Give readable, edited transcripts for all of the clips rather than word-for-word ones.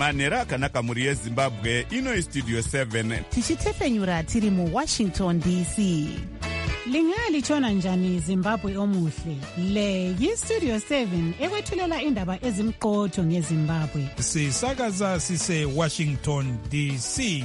manhero akanaka mhuri yezimbabwe. Ino istudio 7 tichitefenyura tiri muWashington DC. Lingalitshona njani Zimbabwe omuhle? Le yiStudio 7 ekwethulela indaba ezimqotho ngeZimbabwe. Sisakaza sise Washington DC.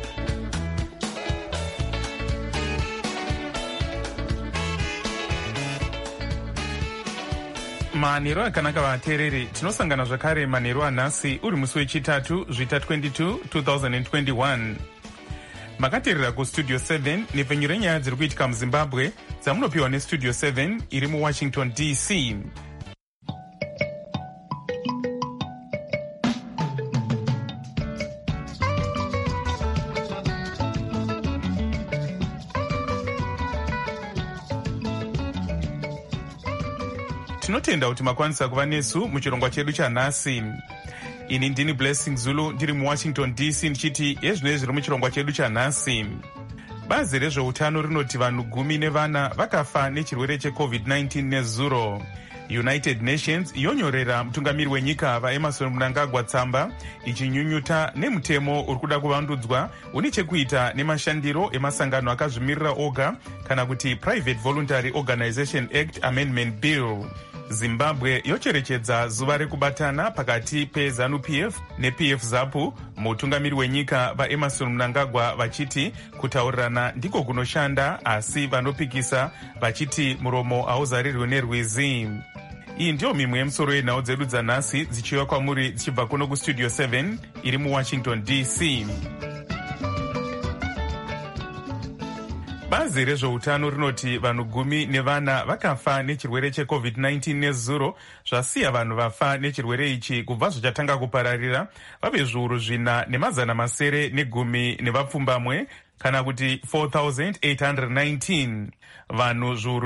Manhero akanaka vateereri, tinosangana zvakare manhero anhasi uri musi wechitatu zvita 22 2021. Makateerera kustudio 7 nepfenyu renyaya dziri kuitika muZimbabwe dzamunopiwa nestudio 7 iri muWashington DC. Tinotenda kuti makwanisa kuva nesu muchirongwa chedu chanhasi. Ini ndini Blessing Zulu ndiri muWashington DC ndichiti ezvinoi zviri muchirongwa chedu chanhasi. Bazi rezveutano rinoti vanhu 10 vakafa nechirwere cheCovid-19 nezuro. United Nations yonyorera mutungamiri wenyika vaEmmerson Mnangagwa tsamba ichinyunyuta nemutemo uri kuda kuvandudzwa une chekuita nemashandiro emasangano akazvimirira oga kana kuti Private Voluntary Organization Act Amendment Bill. Zimbabwe yocherechedza zuva rekubatana pakati peZANU-PF nePF ZAPU. Mutungamiri wenyika vaEmmerson Mnangagwa vachiti kutaurirana ndiko kunoshanda, asi vanopikisa vachiti muromo hauzarirwe nerwizi. Iyi ndiyo mimwe yemusoro yenhau dzedu dzanhasi dzichiuya kwamuri dzichibva kuno kustudio 7 iri muWashington DC. Bazi rezveutano rinoti vanhu 10 vakafa nechirwere cheCovid-19 nezuro, zvasiya vanhu vafa nechirwere ichi kubva zvichatanga kupararira vave zviuru 4,910 nevapfumbamwe kana kuti 4,819. Vanhu zviuru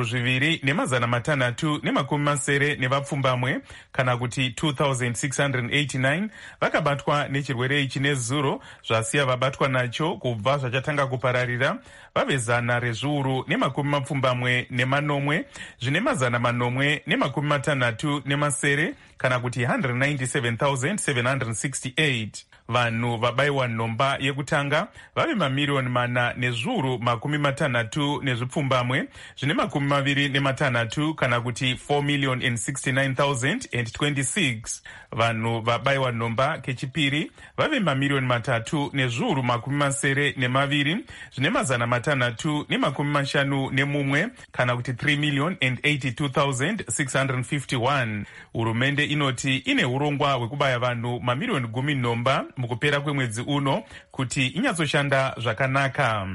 2,670 nevapfumbamwe kana kuti 2,689 vakabatwa nechirwere ichi nezuro, zvasiya vabatwa nacho kubva zvachatanga kupararira vave 100,000 zvine 860 kana kuti 197,768. Vanhu vabayiwa nhomba yekutanga vave mamiriyoni 4,660 nezvipfumbamwe zvine 26 kana kuti 4,069,026. Vanhu vabayiwa nhomba kechipiri vave mamiriyoni 3,720 zvine 651 kana kuti 3,082,651. Hurumende inoti ine urongwa hwekubaya vanhu mamiriyoni 10 nhomba mukupera kwemwedzi uno kuti inyatsoshanda zvakanaka.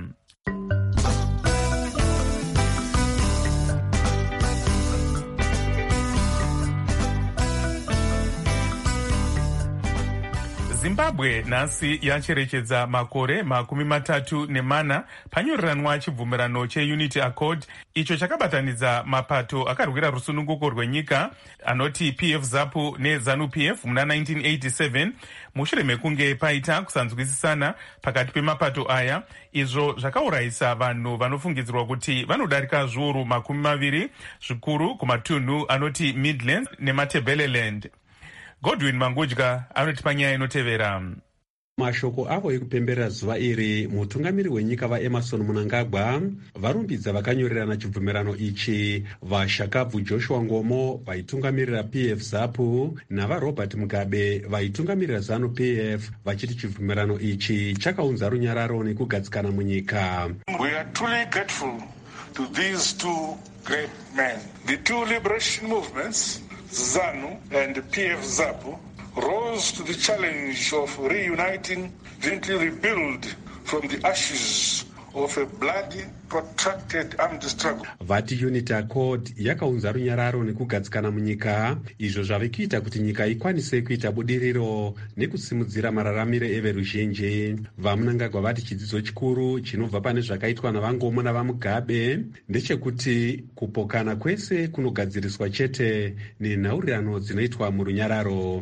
Zimbabwe nhasi yacherechedza makore 34 panyoriranwa chibvumirano cheUnity Accord, icho chakabatanidza mapato akarwira rusununguko rwenyika anoti PF ZAPU neZANU-PF muna 1987 mushure mekunge paita kusanzwisisana pakati pemapato aya, izvo zvakaurayisa vanhu vanofungidzirwa kuti vanodarika zviuru 20 zvikuru kumatunhu anoti Midlands neMatabeleland. Godwin Mangudya anoti panyaya inotevera. Mashoko avo ekupemberera zuva iri, mutungamiri wenyika vaEmmerson Mnangagwa varumbidza vakanyorerana chibvumirano ichi vaShakabvu Joshua Ngomo vaitungamirira PF ZAPU navaRobert Mugabe vaitungamirira ZANU-PF vachiti chibvumirano ichi chakaunza runyararo nekugadzikana munyika. We are truly grateful to these two great men. The two liberation movements, ZANU and PF ZAPU, rose to the challenge of reuniting, gently rebuild from the ashes of a bloody, protracted armed struggle. Vati Unity Accord yakaunza runyararo nekugadzikana munyika, izvo zvave kuita kuti nyika ikwanise kuita budiriro nekusimudzira mararamiro everuzhinji. VaMnangagwa vati chidzidzo chikuru chinobva pane zvakaitwa navaNgomo navaMugabe ndechekuti kupokana kwese kunogadziriswa chete nenhaurirano dzinoitwa murunyararo.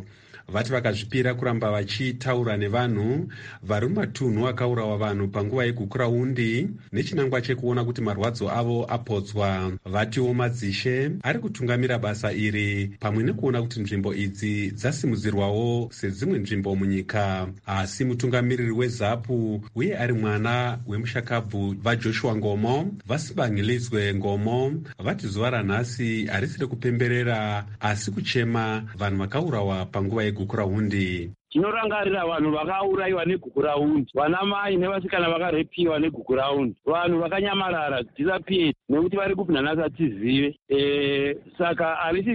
vati vakazvipira kuramba vachitaura nevanhu vari mumatunhu akaurawa vanhu panguva yegukura-undi nechinangwa chekuona kuti marwadzo avo apotswa. Vatiwo Madzishe ari kutungamira basa iri pamwe nekuona kuti nzvimbo idzi dzasimudzirwawo sedzimwe nzvimbo munyika. Asi mutungamiriri weZAPU uye ari mwana wemushakabvu vaJoshua Ngomo Vasibangilidzwe Ngomo vati zuva ranhasi harisiri kupemberera asi kuchema vanhu vakaurawa panguva yegukura-undi. Tinorangarira vanhu vakaurayiwa negukura-undi, vanamai nevasikana vakarepiwa negukura-undi, vanhu vakanyamarara disappeared nekuti vari kupi nanhasi hatizive. Saka harisi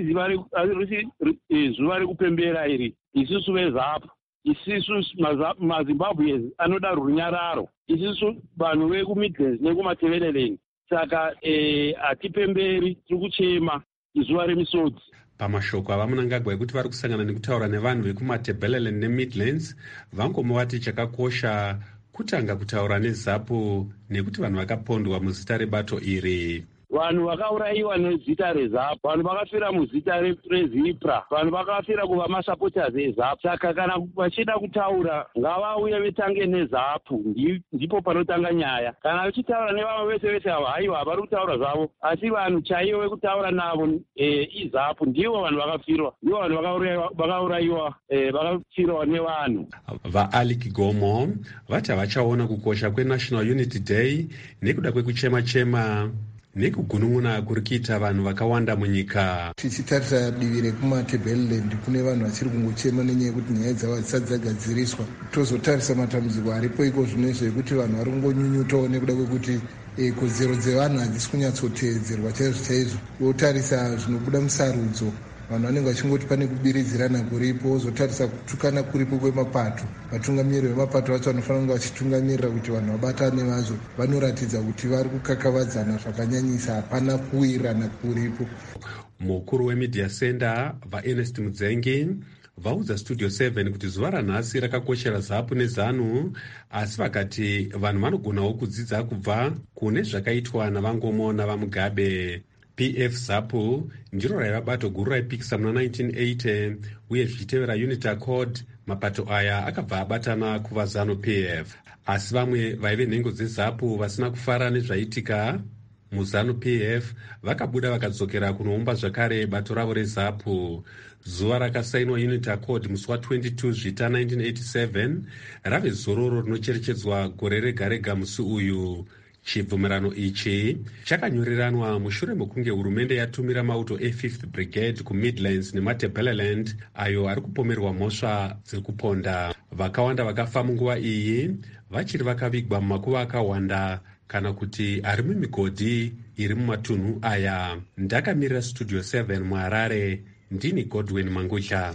zuva rekupembera iri. Isusu veZAPU, isusu maZimbabwe anoda runyararo, isusu vanhu vekuMidlands nekumaTevereleni. Saka hatipemberi, tiri kuchema izuva remisodzi. Pamashoko avaMunangagwa ekuti vari kusangana nekutaura nevanhu vekumaTevereleni neMidlands, Vangomo vati chakakosha kutanga kutaura neZAPU nekuti vanhu vakapondwa muzita rebato iri. Vanhu vakaurayiwa nezita reZAPU, vanhu vakafira muzita reZIPRA, vanhu vakafira kuva masupporters eZAPU. Saka kana vachida kutaura ngavauye vetange neZAPU, ndipo panotanga nyaya. Kana vachitaura nevamwe vese ava haiwa vari kutaura zvavo, asi vanhu chaivo vekutaura navo iZAPU ndivo vanhu vakafirwa, ndivo vanhu vakaurayiwa vakafirwa nevanhu. VaAlick Gomo vati havachaona kukosha kweNational Unity Day nekuda kwekuchema-chema nekugunun'una kuri kuita vanhu vakawanda munyika. Tichitarisa divi rekumaTeverland kune vanhu vachiri kungochema nenyaya yekuti nyaya dzavo dzisati dzagadziriswa. Tozotarisa matambudziko aripo iko zvinoizvo ekuti vanhu vari kungonyunyutawo nekuda kwekuti kodzero dzevanhu hadzisi kunyatsoteedzerwa chaizvo chaizvo. Wotarisa zvinobuda musarudzo, vanhu vanenge vachingoti pane kubiridzirana kuripo, wozotarisa kutukana kuripo kwemapato. Vatungamiriri vemapato vacho vanofanira kunge vachitungamirira kuti vanhu vabatane vazvo, vanoratidza kuti vari kukakavadzana zvakanyanyisa, hapana kuwirirana kuripo. Mukuru weMedia Center vaErnest Mudzengi vaudza Studio 7 kuti zuva ranhasi rakakoshera ZAPU neZANU, asi vakati vanhu vanogonawo kudzidza kubva kune zvakaitwa naVangomo navaMugabe. PF ZAPU ndiro raiva bato guru raipikisa muna 1980 uye zvichitevera Unity Accord mapato aya akabva abatana kuva ZANU PF. Asi vamwe vaive nhengo dzeZAPU vasina kufara nezvaitika muZANU PF vakabuda vakadzokera kunoumba zvakare bato ravo reZAPU. Zuva rakasainwa Unity Accord musi wa22 Zvita 1987 rave zororo rinocherechedzwa gore rega rega musi uyu. Chibvumirano ichi chakanyoreranwa mushure mekunge hurumende yatumira mauto e5th Brigade kuMidlands nemaTeverland ayo ari kupomerwa mhosva dzekuponda. Vakawanda vakafa munguva iyi vachiri vakavigwa mumakuva akawanda kana kuti ari mumigodhi iri mumatunhu aya. Ndakamirira Studio 7 muHarare, ndini Godwin Mangutya.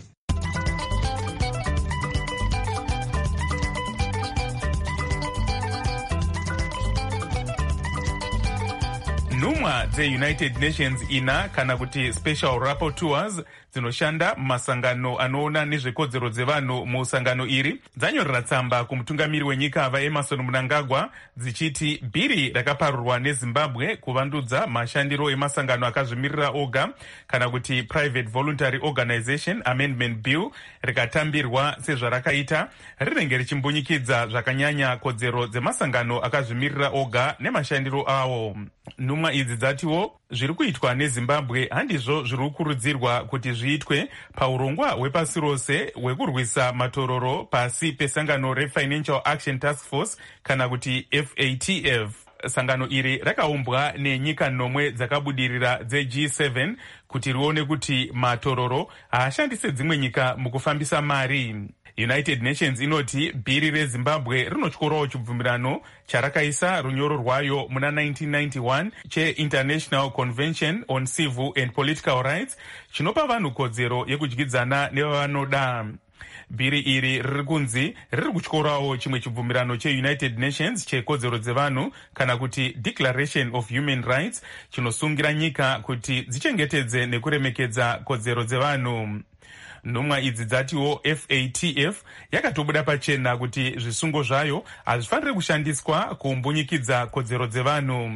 Nhumwa dzeUnited Nations ina kana kuti Special Rapporteurs dzinoshanda mumasangano anoona nezvekodzero dzevanhu musangano iri dzanyorera tsamba kumutungamiri wenyika vaEmmerson Mnangagwa dzichiti bhiri rakaparurwa neZimbabwe kuvandudza mashandiro emasangano akazvimirira oga kana kuti Private Voluntary Organization Amendment Bill rikatambirwa sezvarakaita rinenge richimbunyikidza zvakanyanya kodzero dzemasangano akazvimirira oga nemashandiro awo. Nhumwa idzi dzatiwo zviri kuitwa neZimbabwe handizvo zviri kukurudzirwa kuti zviitwe paurongwa hwepasi rose hwekurwisa matororo pasi pesangano reFinancial Action Task Force kana kuti FATF. Sangano iri rakaumbwa nenyika nomwe dzakabudirira dzeG7 kuti rione kuti matororo haashandise dzimwe nyika mukufambisa mari. United Nations inoti bhiri reZimbabwe rinotyorawo chibvumirano charakaisa runyoro rwayo muna 1991 cheInternational Convention on Civil and Political Rights chinopa vanhu kodzero yekudyidzana nevavanoda. Bhiri iri riri kunzi riri kutyorawo chimwe chibvumirano cheUnited Nations chekodzero dzevanhu kana kuti Declaration of Human Rights chinosungira nyika kuti dzichengetedze nekuremekedza kodzero dzevanhu. Nhumwa idzi dzatiwo FATF yakatobuda pachena kuti zvisungo zvayo hazvifaniri kushandiswa kumbunyikidza kodzero dzevanhu.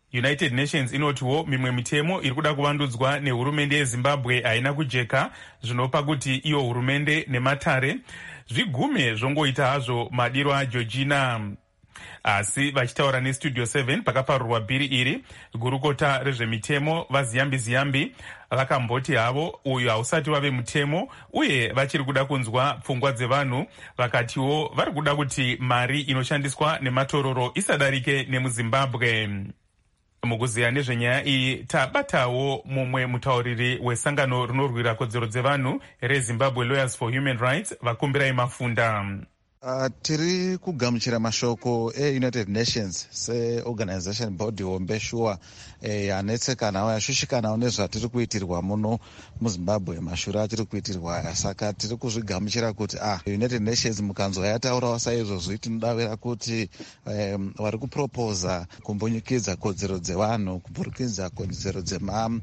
United Nations inotiwo mimwe mitemo iri kuda kuvandudzwa nehurumende yeZimbabwe haina kujeka, zvinopa kuti iyo hurumende nematare zvigume zvongoita hazvo madiro aGeorgina. Asi vachitaura neStudio 7 pakaparurwa bhiri iri, gurukota rezvemitemo vaZiyambi vakamboti havo uyu hausati wave mutemo uye vachiri kuda kunzwa pfungwa dzevanhu. Vakatiwo vari kuda kuti mari inoshandiswa nematororo isadarike nemuZimbabwe. Mukuziya nezvenyaya iyi tabatawo mumwe mutauriri wesangano rinorwira kodzero dzevanhu reZimbabwe Lawyers for Human Rights, Vakumbirai Mafunda. Tiri kugamuchira mashoko eUnited Nations seorganization body hombe shuwa yanetsekanawo yashushikanawo nezvatiri kuitirwa muno muZimbabwe, mashure atiri kuitirwa. Saka tiri kuzvigamuchira kuti United Nations mukanzwa yataurawo saizvozvo tinodavira kuti vari kuproposa kumbonyukidza kodzero dzevanhu, kuburikidza kodzero dzema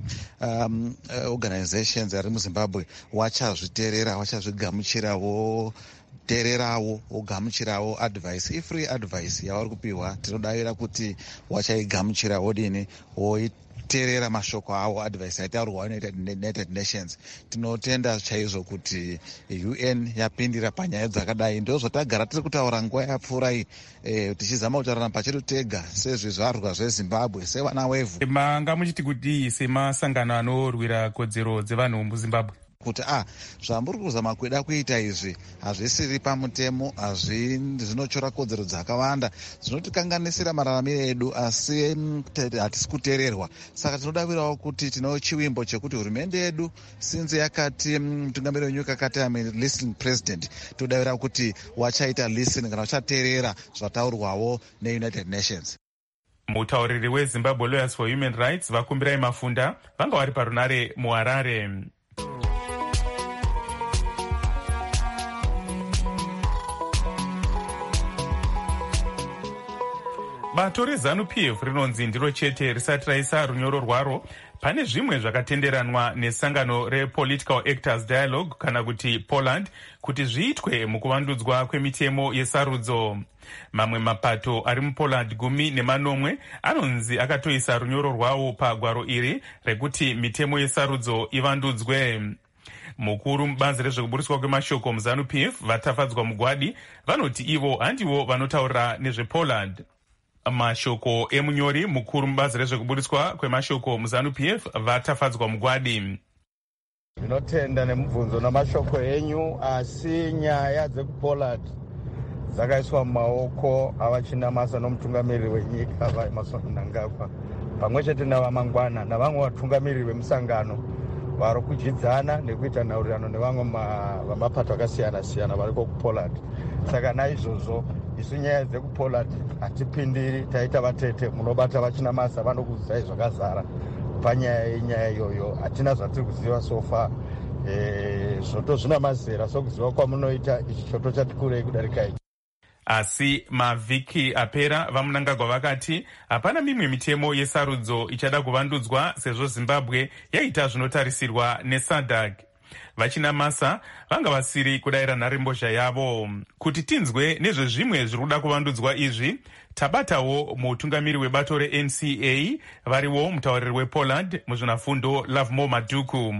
organizations ari muZimbabwe wachazviteerera, wachazvigamuchirawo tererawo wogamuchirawo advice, ifree advice yavari kupiwa. Tinodavira kuti wachaigamuchira wodini woiterera mashoko avo advice yaitaurwa United Nations. Tinotenda chaizvo kuti UN yapindira panyaya dzakadai. Ndozvatagara tiri kutaura nguva yapfuura iyi, tichizama kutaurana pachedu tega sezvizvarwa zveZimbabwe, sevana wevhu. Manga muchiti kuti semasangano anorwira kodzero dzevanhu muZimbabwe kuti zvamuri kuzama kuida kuita izvi hazvisiri pamutemo, zvinochora kodzero dzakawanda, zvinotikanganisira mararamiro edu, asi hatisi kuteererwa. Saka tinodavirawo kuti tino chiwimbo chekuti hurumende yedu since yakati mutungamiriri wenyika akati listening president, tinodavira kuti wachaita listening kana wachateerera zvataurwawo neUnited Nations. Mutauriri weZimbabwe Lawyers for Human Rights, Vakumbirai Mafunda, vanga vari parunare muHarare. Bato reZANU-PF rinonzi ndiro chete risati raisa runyoro rwaro pane zvimwe zvakatenderanwa nesangano rePolitical Actors Dialogue kana kuti Poland kuti zviitwe mukuvandudzwa kwemitemo yesarudzo. Mamwe mapato ari muPoland 10 anonzi akatoisa runyoro rwawo pagwaro iri rekuti mitemo yesarudzo ivandudzwe. Mukuru mubazi rezvekuburiswa kwemashoko muZANU-PF Vatafadzwa Mugwadi vanoti ivo handivo vanotaura nezvePoland. Mashoko emunyori mukuru mubazi rezvekuburiswa kwemashoko muZANU-PF Vatafadzwa Mugwadi. Tinotenda nemubvunzo namashoko enyu, asi nyaya dzekuPoland dzakaiswa mumaoko avachinamasa nomutungamiriri wenyika vaEmmerson Mnangagwa pamwe chete navamangwana navamwe vatungamiriri vemusangano vari kudyidzana nekuita nhaurirano nevamwe vamapato akasiyana-siyana variko kuPoland. Saka naizvozvo isu nyaya dzekuPoland hatipindiri, taita vatete munobata vachinamasa vanokuzidzai zvakazara panyaya yenyaya iyoyo. Hatina zvatiri kuziva sofa, zvoto zvina mazera sokuziva kwamunoita ichi choto chati kurei kudarika ichi. Asi mavhiki apera vaMnangagwa vakati hapana mimwe mitemo yesarudzo ichada kuvandudzwa sezvo Zimbabwe yaita zvinotarisirwa neSADC. Vachinamasa vanga vasiri kudayira nharembozha yavo. Kuti tinzwe nezvezvimwe zviri kuda kuvandudzwa izvi, tabatawo mutungamiri webato reNCA variwo mutauriri wePoland muzvinafundo Lovemore Maduku.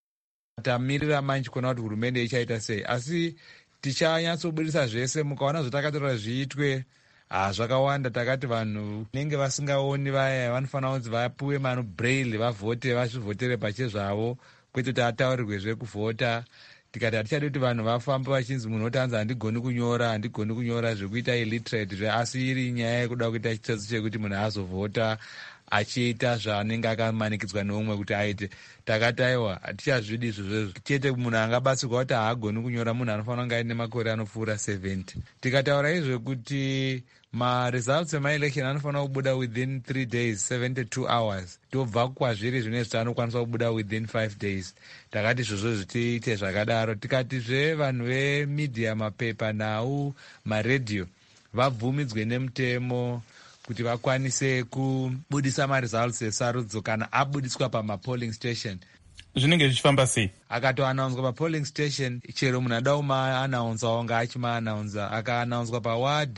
Tamirira manje kuona kuti hurumende ichaita sei, asi tichanyatsobudisa zvese mukaona zvatakatora zviitwe zvakawanda. Takati vanhu nenge vasingaoni vaya vanofanira kunzi vapuwe mano braille vavhote, vazvivhotere pachezvavo, kwete kuti ataurirwe zvekuvhota. Tikati hatichadi kuti vanhu vafambe vachinzi munhu otanzi handigoni kunyora zvekuita illiterate asi iri nyaya yekuda kuita chitsotsi chekuti munhu azovhota achiita zvaanenge akamanikidzwa neumwe kuti aite. Takati aiwa hatichazvidi izvozvo chete, munhu angabatsirwa kuti haagoni kunyora munhu anofanira kunge aine makore anopfuura 70. Tikataura izvo kuti maresults emaelection anofanira kubuda within 3 days 72 hours, tobva kwazviri zvinezvi anokwanisa kubuda within 5 days. Takati izvozvo zvitiite zvakadaro. Tikatizve vanhu vemedia, mapepa, nhau, maredhiyo vabvumidzwe nemutemo kuti vakwanise kubudisa maresults esarudzo kana abudiswa pamapolling station. Zvinenge zvichifamba sei? Akatoanaunzwa papolling station, chero munhu ada kumaanaunza wanga achimaanaunza, akaanaunzwa paward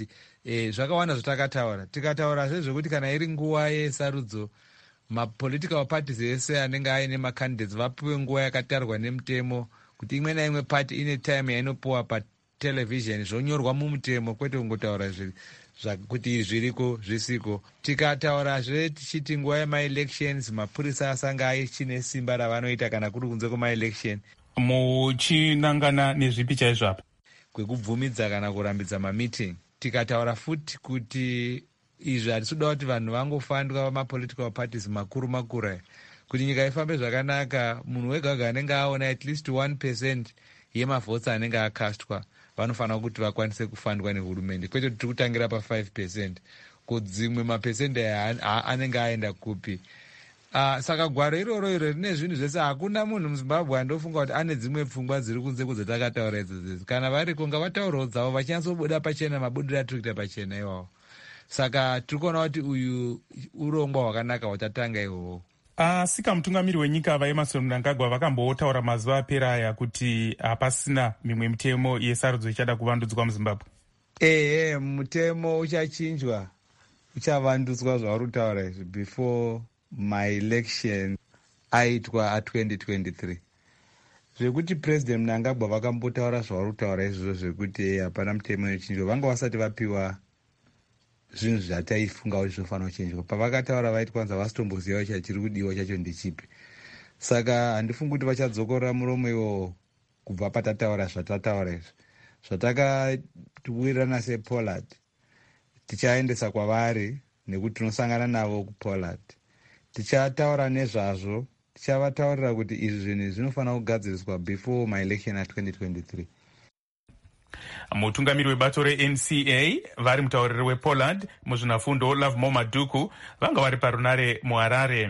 zvakawanda zvatakataura. Tikataurazve zvekuti kana iri nguva yesarudzo, mapolitical parties ese anenge aine macandidates vapiwe nguva yakatarwa nemutemo, kuti imwe naimwe party ine time yainopiwa patelevision, zvonyorwa mumutemo, kwete kungotaura kuti zviriko zvisiko. Tikataurazve tichiti nguva yemaelections mapurisa asanga aichine simba ravanoita kana kuri kunze kwemaelection, muchinangana nezvipi chaizvo apa kwekubvumidza kana kurambidza mameeting. Tikataura futi kuti izvi hatisuda kuti vanhu vangofandwa mapolitical parties makuru makuru, kuti nyika ifambe zvakanaka, munhu wega anenge aona at least 1% yemavhotsi anenge akastwa vanofanira kuti vakwanise kufandwa nehurumende, kwete kuti tiri kutangira pa5%, kudzimwe mapesende anenge aenda kupi. Saka gwaro iroro rine zvinhu zvese. Hakuna munhu muZimbabwe andofunga kuti ane dzimwe pfungwa dziri kunze kudzotakataura idzodzi. Kana variko ngavataurawo dzavo vachinyatsobuda pachena, mabudiro atiri kuita pachena iwawo. Saka tiri kuona kuti uyu urongwa hwakanaka hwatatanga ihwohwo. Sika mutungamiri wenyika vaEmmerson Mnangagwa vakambotaura mazuva apera aya kuti hapasina mimwe mitemo yesarudzo ichada kuvandudzwa muZimbabwe. Mutemo uchachinjwa, uchavandudzwa zvauri kutaura izvi before my election aitwa a2023. Zvekuti President Mnangagwa vakambotaura zvauri kutaura izvozvo zvekuti hapana mutemo inochinjwa, vanga vasati vapiwa zvinhu zvataifunga kuti zvofanira kuchinjwa. Pavakataura vaiti kwanza vasitomboziva chachiri kudiwa chacho ndechipi. Saka handifungi kuti vachadzokorera muromo iwo kubva patataura zvatataura izvi. Zvatakatuwirirana sePollard tichaendesa kwavari, nekuti tinosangana navo kuPollard. Tichataura nezvazvo, tichavataurira kuti izvi zvinhu zvinofanira kugadziriswa before my election a2023. Mutungamiri webato reNCA vari mutauriri wePollard muzvinafundo Lovemore Maduku vanga vari parunare muHarare.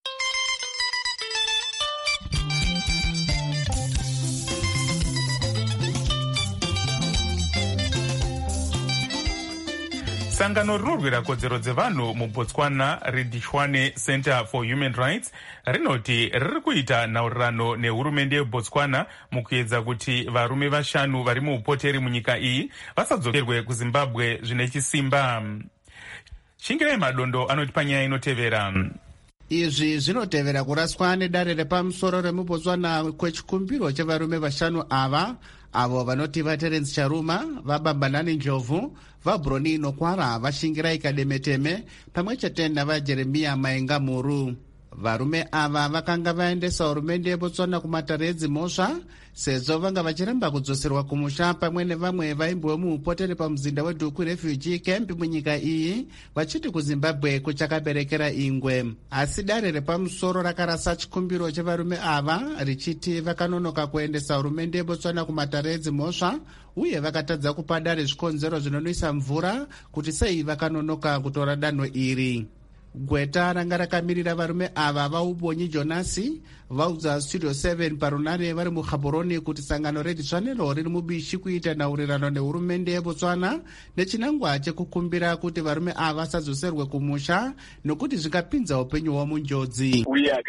Sangano rinorwira kodzero dzevanhu muBotswana reDishwane Center for Human Rights rinoti riri kuita nhaurirano nehurumende yeBotswana mukuedza kuti varume 5 vari muupoteri munyika iyi vasadzokerwe kuZimbabwe zvine chisimba. Shingirai Madondo anoti panyaya inotevera. Izvi zvinotevera kuraswa nedare repamusoro remuBotswana kwechikumbiro chevarume 5 ava, avo vanoti vaTerence Charuma, vaBambanani Njovu, vaBroni Nokwara, vaShingirai Kademeteme pamwe chete navaJeremia Maenga Muru. Varume ava vakanga vaendesa hurumende yeBotswana kumatare edzimhosva sezvo vanga vachiramba kudzoserwa kumusha pamwe nevamwe vaimbove muupoteri pamuzinda weDuku Refugee Camp munyika iyi, vachiti kuZimbabwe kuchakaberekera ingwe. Asi dare repamusoro rakarasa chikumbiro chevarume ava richiti vakanonoka kuendesa hurumende yeBotswana kumatare edzimhosva, uye vakatadza kupa dare zvikonzero zvinonwisa mvura kuti sei vakanonoka kutora danho iri. Gweta ranga rakamirira varume ava vaUbonyi Jonasi vaudza Studio 7 parunare vari muGaborone kuti sangano reDishwanelo riri mubishi kuita nhaurirano nehurumende yeBotswana nechinangwa chekukumbira kuti varume ava vasadzoserwe kumusha nokuti zvikapinza upenyu hwavo munjodzi.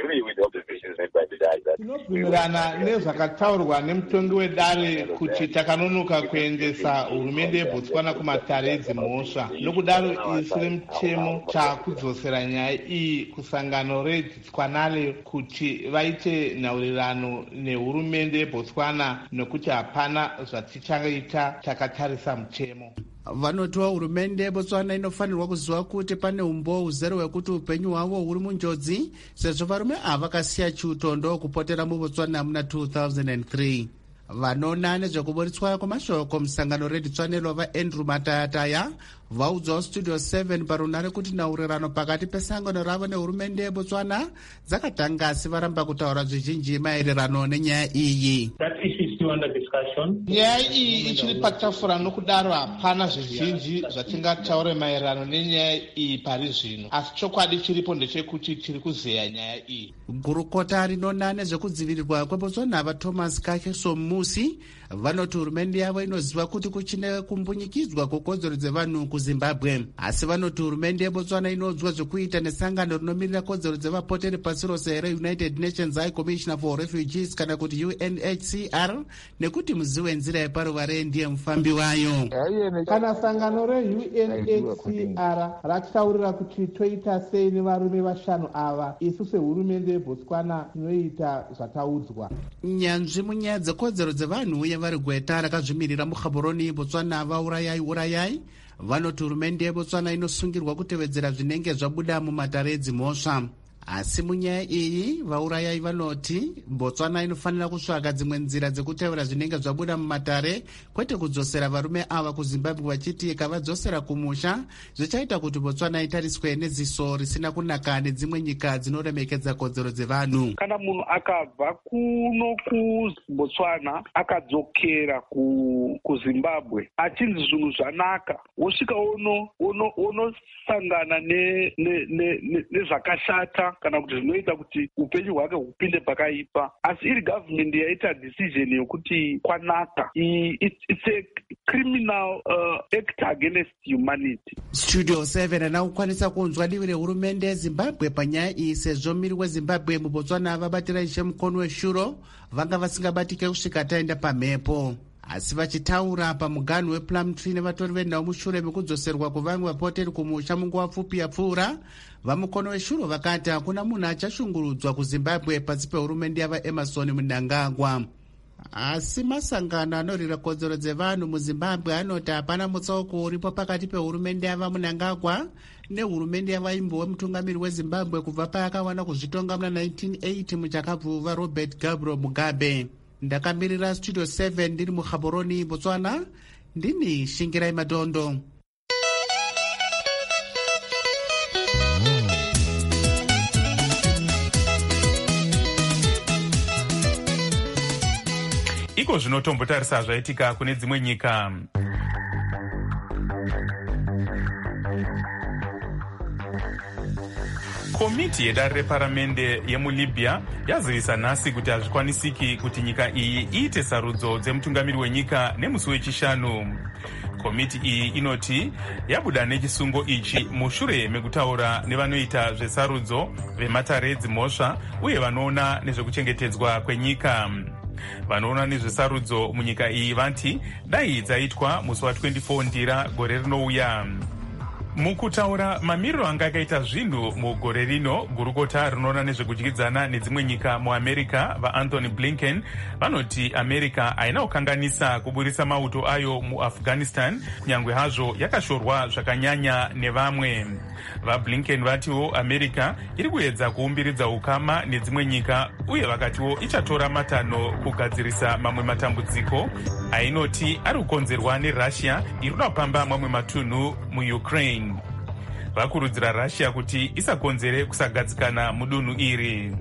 Tinobvumirana nezvakataurwa nemutongi wedare kuti takanonoka kuendesa hurumende yeBotswana kumatare edzimhosva. Nokudaro isi remutemo takudzosera nyaya iyi kusangano reDishwanelo kuti vaite nhaurirano nehurumende yeBotswana nokuti hapana zvatichaita takatarisa mutemo. Vanotiwa hurumende yeBotswana inofanirwa kuziva kuti pane umboo huzere hwekuti upenyu hwavo huri munjodzi sezvo varume ava vakasiya chiutondo kupotera muBotswana muna 2003. Vanoona nezvekuburitswa kwemashoko musangano reDishwanelo vaAndrew Matayataya vaudzawo Studio 7 parunare kuti nhaurirano pakati pesangano ravo nehurumende yeBotswana dzakatanga asi varamba kutaura zvizhinji maererano nenyaya iyi. Nyaya iyi ichiri patafura, nokudaro hapana zvizhinji zvatingataure maererano nenyaya iyi pari zvino, asi chokwadi chiripo ndechekuti tiri kuzeya nyaya iyi. Gurukota rinoona nezvekudzivirirwa kweBotswana vaThomas Kakeso Musi vanoti hurumende yavo inoziva kuti kuchine kumbunyikidzwa kwekodzero dzevanhu kuzimbabwe, asi vanoti hurumende yebotswana inodzwa zvekuita nesangano rinomirira kodzero dzevapoteri pasi rose reunited nations high commissioner for refugees kana kuti UNHCR, nekuti muzi wenzira yeparuvare ndiye mufambi wayo. Kana sangano reUNHCR rachitaurira kuti toita sei nevarume vashanu ava, isu sehurumende yebotswana tinoita zvataudzwa. Nyanzvi munyaya dzekodzero dzevanhu uye vari gweta rakazvimirira muKhaboroni Botswana vaurayai vanoti hurumende yebotswana inosungirwa kutevedzera zvinenge zvabuda mumatare edzimhosva. Asi munyaya iyi vaurayai vanoti Botswana inofanira kutsvaga dzimwe nzira dzekutevera zvinenge zvabuda mumatare, kwete kudzosera varume ava kuZimbabwe vachiti ikavadzosera kumusha zvichaita kuti Botswana itariswe neziso risina kunaka nedzimwe nyika dzinoremekedza kodzero dzevanhu. Kana munhu akabva kuno kuBotswana akadzokera kuZimbabwe achinzi zvinhu zvanaka, wosvika unosangana nezvakashata kana kuti zvinoita kuti upenyu hwake hupinde pakaipa. Asi iri government yaita decision yokuti kwanaka, it's a criminal act against humanity. Studio 7 anakukwanisa kunzwa divi rehurumende yeZimbabwe panyaya iyi, sezvo miri weZimbabwe muBotswana vabatira ishe mukono weshuro vanga vasingabatike kusvika taenda pamhepo. Asi vachitaura pamuganhu wePlumtree nevatori venhau mushure mekudzoserwa kuvamwe vapoteri kumusha munguva pfupi yapfuura, vamukono weshuro vakati hakuna munhu achashungurudzwa kuZimbabwe pasi pehurumende yava Emerson Mnangagwa. Asi masangano anorwira kodzero dzevanhu muZimbabwe anoti hapana mutsauko uripo pakati pehurumende yava Mnangagwa nehurumende yavaimbo wemutungamiri weZimbabwe kubva paakawana kuzvitonga muna 1980 muchakabvuva Robert Gabriel Mugabe. Ndakamirira Studio 7 ndiri muKhaboroni Botswana, ndini Shingirai Madondo. Iko zvinotombotarisa zvaitika kune dzimwe nyika. Komiti yedare reparamende yemuLibya yazivisa nhasi kuti hazvikwanisiki kuti nyika iyi iite sarudzo dzemutungamiri wenyika nemusi wechishanu. Komiti iyi inoti yabuda nechisungo ichi mushure mekutaura nevanoita zvesarudzo vematare edzimhosva uye vanoona nezvekuchengetedzwa kwenyika. Vanoona nezvesarudzo munyika iyi vanti dai dzaitwa musi wa24 Ndira gore rinouya. Mukutaura mamiriro anga akaita zvinhu mugore rino, gurukota rinoona nezvekudyidzana nedzimwe nyika muAmerica vaAnthony Blinken vanoti America haina kukanganisa kuburisa mauto ayo muAfghanistan, nyangwe hazvo yakashorwa zvakanyanya nevamwe. VaBlinken vatiwo America iri kuedza kuumbiridza ukama nedzimwe nyika uye vakatiwo ichatora matanho kugadzirisa mamwe matambudziko ainoti ari kukonzerwa neRussia iri kuda kupamba mamwe matunhu muUkraine. Vakurudzira Russia kuti isakonzere kusagadzikana mudunhu iri.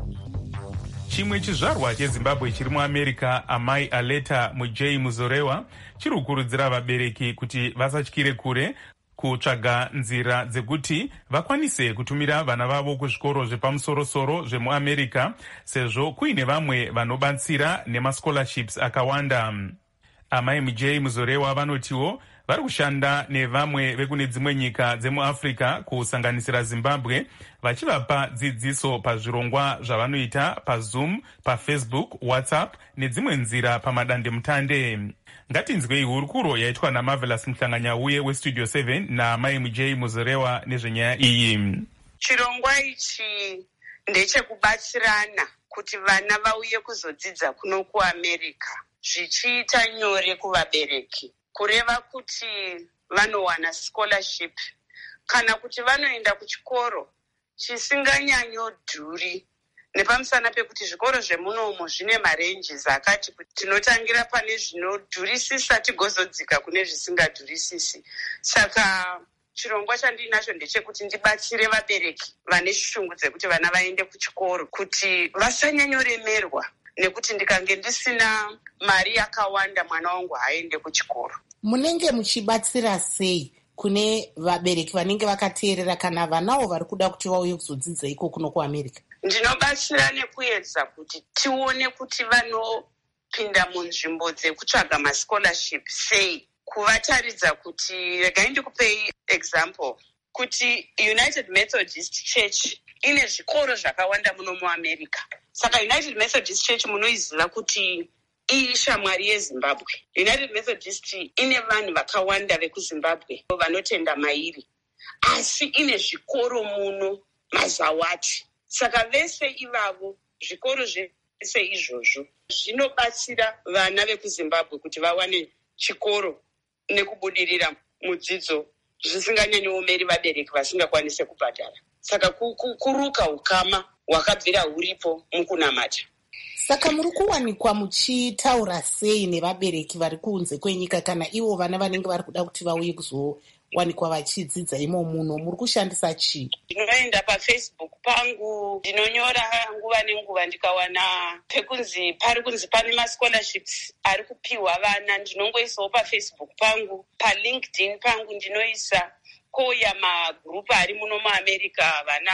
Chimwe chizvarwa cheZimbabwe chiri muAmerica, amai Aleta Mujei Muzorewa, chiri kukurudzira vabereki kuti vasatyire kure kutsvaga nzira dzekuti vakwanise kutumira vana vavo kuzvikoro zvepamusoro-soro zvemuAmerica, sezvo kuine vamwe vanobatsira nemascholarships akawanda. Amai Mujei Muzorewa vanotiwo vari kushanda nevamwe vekune dzimwe nyika dzemuAfrica kusanganisira Zimbabwe, vachivapa dzidziso pazvirongwa zvavanoita paZoom, paFacebook, WhatsApp nedzimwe nzira pamadandemutande. Ngatinzwei hurukuro yaitwa naMarvelous Mhlanganyauye weStudio 7 naamai Mujei Muzorewa nezvenyaya iyi. Chirongwa ichi ndechekubatsirana kuti vana vauye kuzodzidza kuno kuAmerica, zvichiita nyore kuvabereki, kureva kuti vanowana scholarship kana kuti vanoenda kuchikoro chisinganyanyodhuri, nepamusana pekuti zvikoro zvemunomo zvine marenjes akati kuti tinotangira pane zvinodhurisisa tigozodzika kune zvisingadhurisisi. Saka chirongwa chandinacho ndechekuti ndibatsire vabereki vane shungu dzekuti vana vaende kuchikoro kuti vasanyanyoremerwa nekuti ndikange ndisina mari yakawanda mwana wangu haende kuchikoro. Munenge muchibatsira sei kune vabereki vanenge vakateerera kana vanawo vari kuda kuti vauye kuzodzidza iko kuno kuAmerica? Ndinobatsira nekuedza kuti tione kuti kupinda munzvimbo dzekutsvaga mascholarship sei kuvataridza kuti, regai ndikupei example, kuti United Methodist Church ine zvikoro zvakawanda muno muAmerica. Saka United Methodist Church munoiziva kuti ishamwari yeZimbabwe. United Methodist ine vanhu vakawanda vekuZimbabwe vanotenda mairi, asi ine zvikoro muno mazawati. Saka vese ivavo zvikoro zvese izvozvo zvinobatsira vana vekuZimbabwe kuti vawane chikoro nekubudirira mudzidzo zvisinganyanyoomeri vabereki vasingakwanise kubhadhara. Saka kuruka ukama hwakabvira huripo mukunamata. Saka muri kuwanikwa muchitaura sei nevabereki vari kunze kwenyika kana ivo vana vanenge vari kuda kuti vauye kuzowanikwa vachidzidza imo muno, muri kushandisa chii? Ndinoenda paFacebook pangu, ndinonyora nguva nenguva ndikawana pari kunzi pane mascholarships ari kupiwa vana, ndinongoisawo paFacebook pangu. PaLinkedIn pangu ndinoisa koya magrupu ari muno muAmerica, vana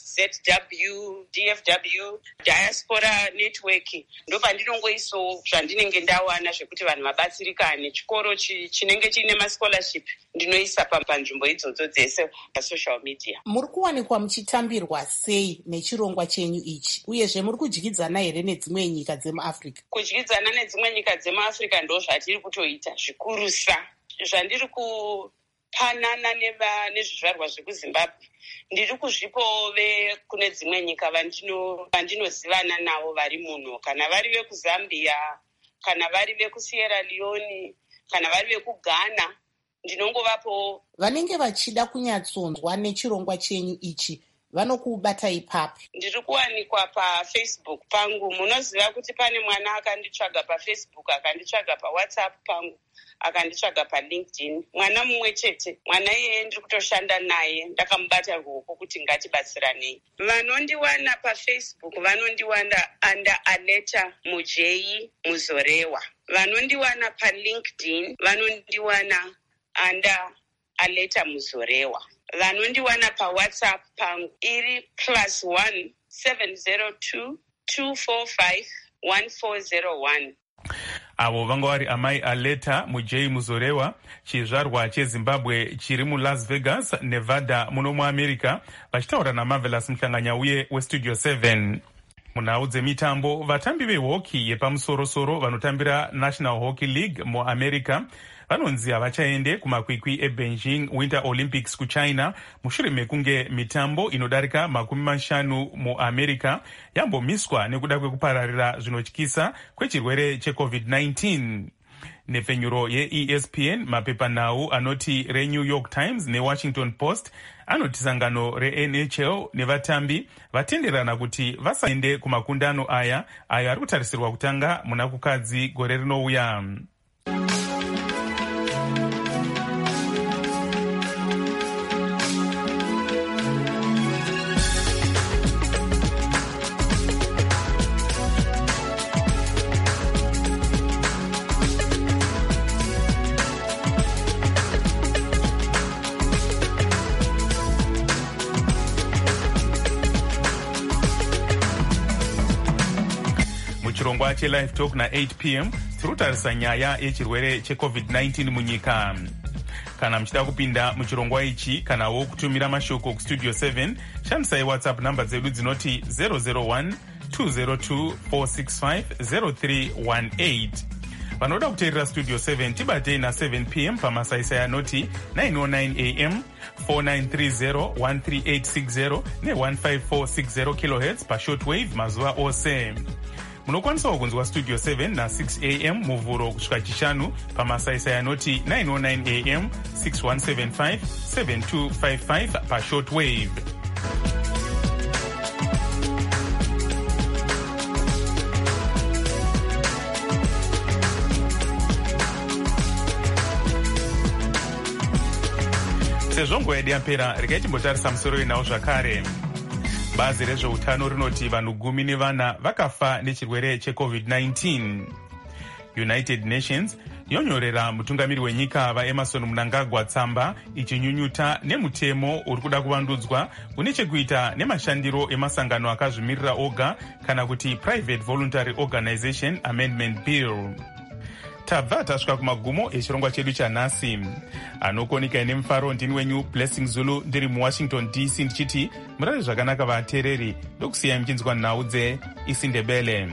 ZW, DFW, Diaspora Network, ndopandinongoisawo zvandinenge ndawana zvekuti vanhu vabatsirikane. Chikoro chinenge chine mascholarship ndinoisa panzvimbo idzodzo dzese pasocial media. Muri kuwanikwa muchitambirwa sei nechirongwa chenyu ichi, uyezve muri kudyidzana here nedzimwe nyika dzemuAfrica? Kudyidzana nedzimwe nyika dzemuAfrica ndo zvatiri kutoita zvikurusa. Zvandiri kupanana nezvizvarwa zvekuZimbabwe ndiri kuzvipawo kune dzimwe nyika vandinozivana navo vari muno, kana vari vekuZambia, kana vari vekuSierra Leone, kana vari vekuGhana, ndinongovapo. Vanenge vachida kunyatsonzwa nechirongwa chenyu ichi vanokubata ipapi? Ndiri kuwanikwa paFacebook pangu. Munoziva kuti pane mwana akanditsvaga paFacebook, akanditsvaga paWhatsApp pangu, akanditsvaga paLinkedIn. Mwana mumwe chete, mwana iyeye ndiri kutoshanda naye, ndakamubata ruoko kuti ngatibatsiranei. Vanondiwana paFacebook vanondiwana under Aleta Mujei Muzorewa. Vanondiwana paLinkedIn vanondiwana under Aleta Muzorewa. Vanondiwana paWhatsApp pangu iri +1 702 245 1401. Avo vanga vari amai Aleta Mujei Muzorewa, chizvarwa cheZimbabwe chiri muLas Vegas, Nevada muno muAmerica, vachitaura naMarvelous Muhlanganyauye weStudio 7. Munhau dzemitambo, vatambi vehoki yepamusorosoro vanotambira National Hockey League muAmerica vanonzi havachaende kumakwikwi eBeijing Winter Olympics kuChina mushure mekunge mitambo inodarika 50 muAmerica yambomiswa nekuda kwekupararira zvinotyisa kwechirwere cheCovid-19. Nepfenyuro yeESPN, mapepanhau anoti reNew York Times neWashington Post anoti sangano reNHL nevatambi vatenderana kuti vasaende kumakundano aya ayo ari kutarisirwa kutanga muna kukadzi gore rinouya. Chirongwa cheLive Talk na8 p.m. tirutarisa nyaya yechirwere cheCovid-19 munyika. Kana mchida kupinda muchirongwa ichi kanawo kutumira mashoko kuStudio 7, shandisai WhatsApp namba dzedu dzinoti 001 202 465 0318. Vanoda kuteerera Studio 7 tibatei na7 p.m. pamasaisai anoti 909 am 4930 13860 ne15460 kHz pashortwave mazuva ose. Munokwanisawo kunzwa Studio 7 na6 am muvhuro kusvika chishanu pamasaisai anoti 909 am 6175 7255 pashortwave. Sezvo nguva yedu yapera, regai timbotarisa musoro wenawo zvakare. Bazi rezveutano rinoti vanhu 14 vakafa nechirwere cheCovid-19. United Nations yonyorera mutungamiri wenyika vaEmmerson Mnangagwa tsamba ichinyunyuta nemutemo uri kuda kuvandudzwa une chekuita nemashandiro emasangano akazvimirira oga kana kuti Private Voluntary Organization Amendment Bill. Tabva tasvika kumagumo echirongwa chedu chanhasi. Anokonika ine mufaro ndini wenyu Blessing Zulu ndiri muWashington DC ndichiti murari zvakanaka vateereri ndokusiyai muchinzwa nhau dzeIsindebele.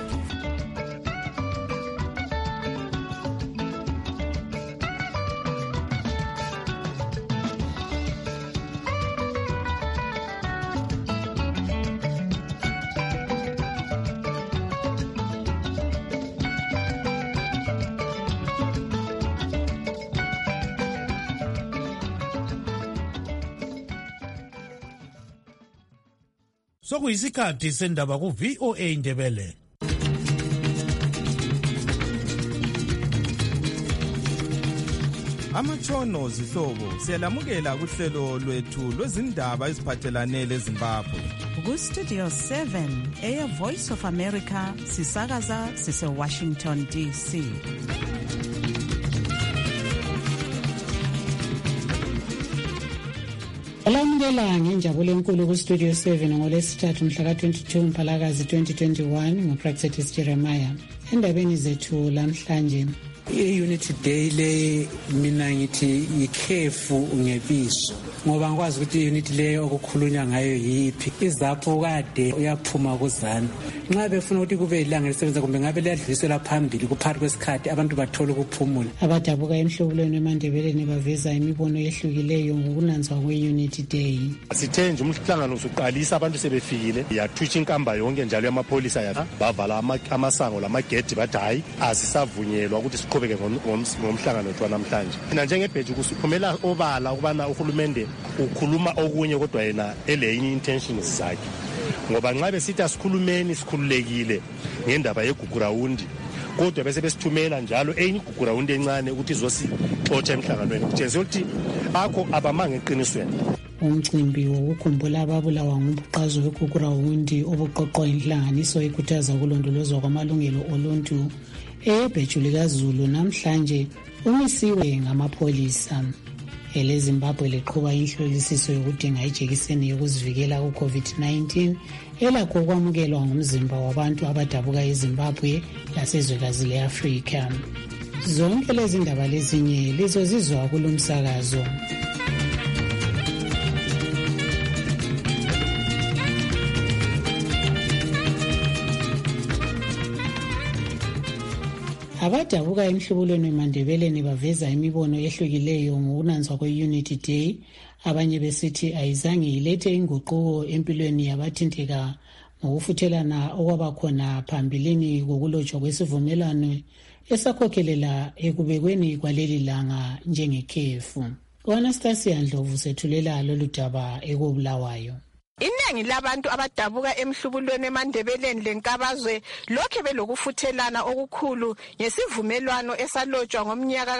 Sokuyisikhathi sendaba ku VOA Ndebele. Amatshono zihlobo siyalamukela kuhlelo lwethu lwezindaba eziphathelane leZimbabwe. Ku Studio 7 Air Voice of America sisakaza sise Washington DC. Alamukela ngenjabulo enkulu ku Studio 7 ngolesithathu mhla ka-22 Mphalakazi 2021 nguPractice Jeremiah. Endabeni zethu lamhlanje i-Unity Day le mina ngithi ikhefu ngebizo ngoba ngikwazi ukuthi i-unity le okukhulunywa ngayo yiphi. Izapho kade uyaphuma kuzana nxa befuna ukuthi kube ilanga lisebenza kumbe ngabe liyadlulisela phambili kuphakathi kwesikhathi abantu bathola ukuphumula. Abadabuka emhlobulweni emandebeleni baveza imibono yehlukileyo ngokunanzwa kwe-Unity Day. Sithe nje umhlangano usuqalisa abantu sebefikile yathutsha inkamba yonke njalo yamapholisa bavala amasango lamagedi bathi hayi asisavunyelwa ukuthi siqhubeke ngomhlangano wethu namhlanje. Mina njengebheji kusiphumela obala ukubana uhulumende ukhuluma okunye kodwa yena elenye intentions zakhe ngoba nxa besithi asikhulumeni sikhululekile ngendaba yegugurawundi kodwa bese besithumela njalo enye igugurawundi encane ukuthi izosixotsha emhlanganweni kutshengisa ukuthi akho abamanga eqinisweni. Umcimbi wokukhumbula ababulawa ngumbuqazo wegugurawundi obuqoqwa inhlanganiso ekhuthaza ukulondolozwa kwamalungelo oluntu ebheju likaZulu namhlanje umisiwe ngamapholisa. EleZimbabwe liqhuba inhlolisiso yokudinga ijekiseni yokuzivikela ku-COVID-19 elakho ukwamukelwa ngumzimba wabantu abadabuka eZimbabwe lasezwekazi le-Afrika. Zonke lezi ndaba lezinye lizozizwa kulo msakazo. Abadabuka emhlubulweni wemandebeleni baveza imibono ehlukileyo ngokunanzwa kwe-Unity Day. Abanye besithi ayizange ilethe inguquko empilweni yabathinteka ngokufuthelana okwabakhona phambilini kokulotshwa kwesivumelwano esakhokhelela ekubekweni kwaleli langa njengekhefu. U-Anastasia Ndlovu sethulela lolu daba ekobulawayo. Iningi labantu abadabuka emhlubulweni emandebeleni lenkabazwe lokhe belokufuthelana okukhulu ngesivumelwano esalotshwa ngomnyaka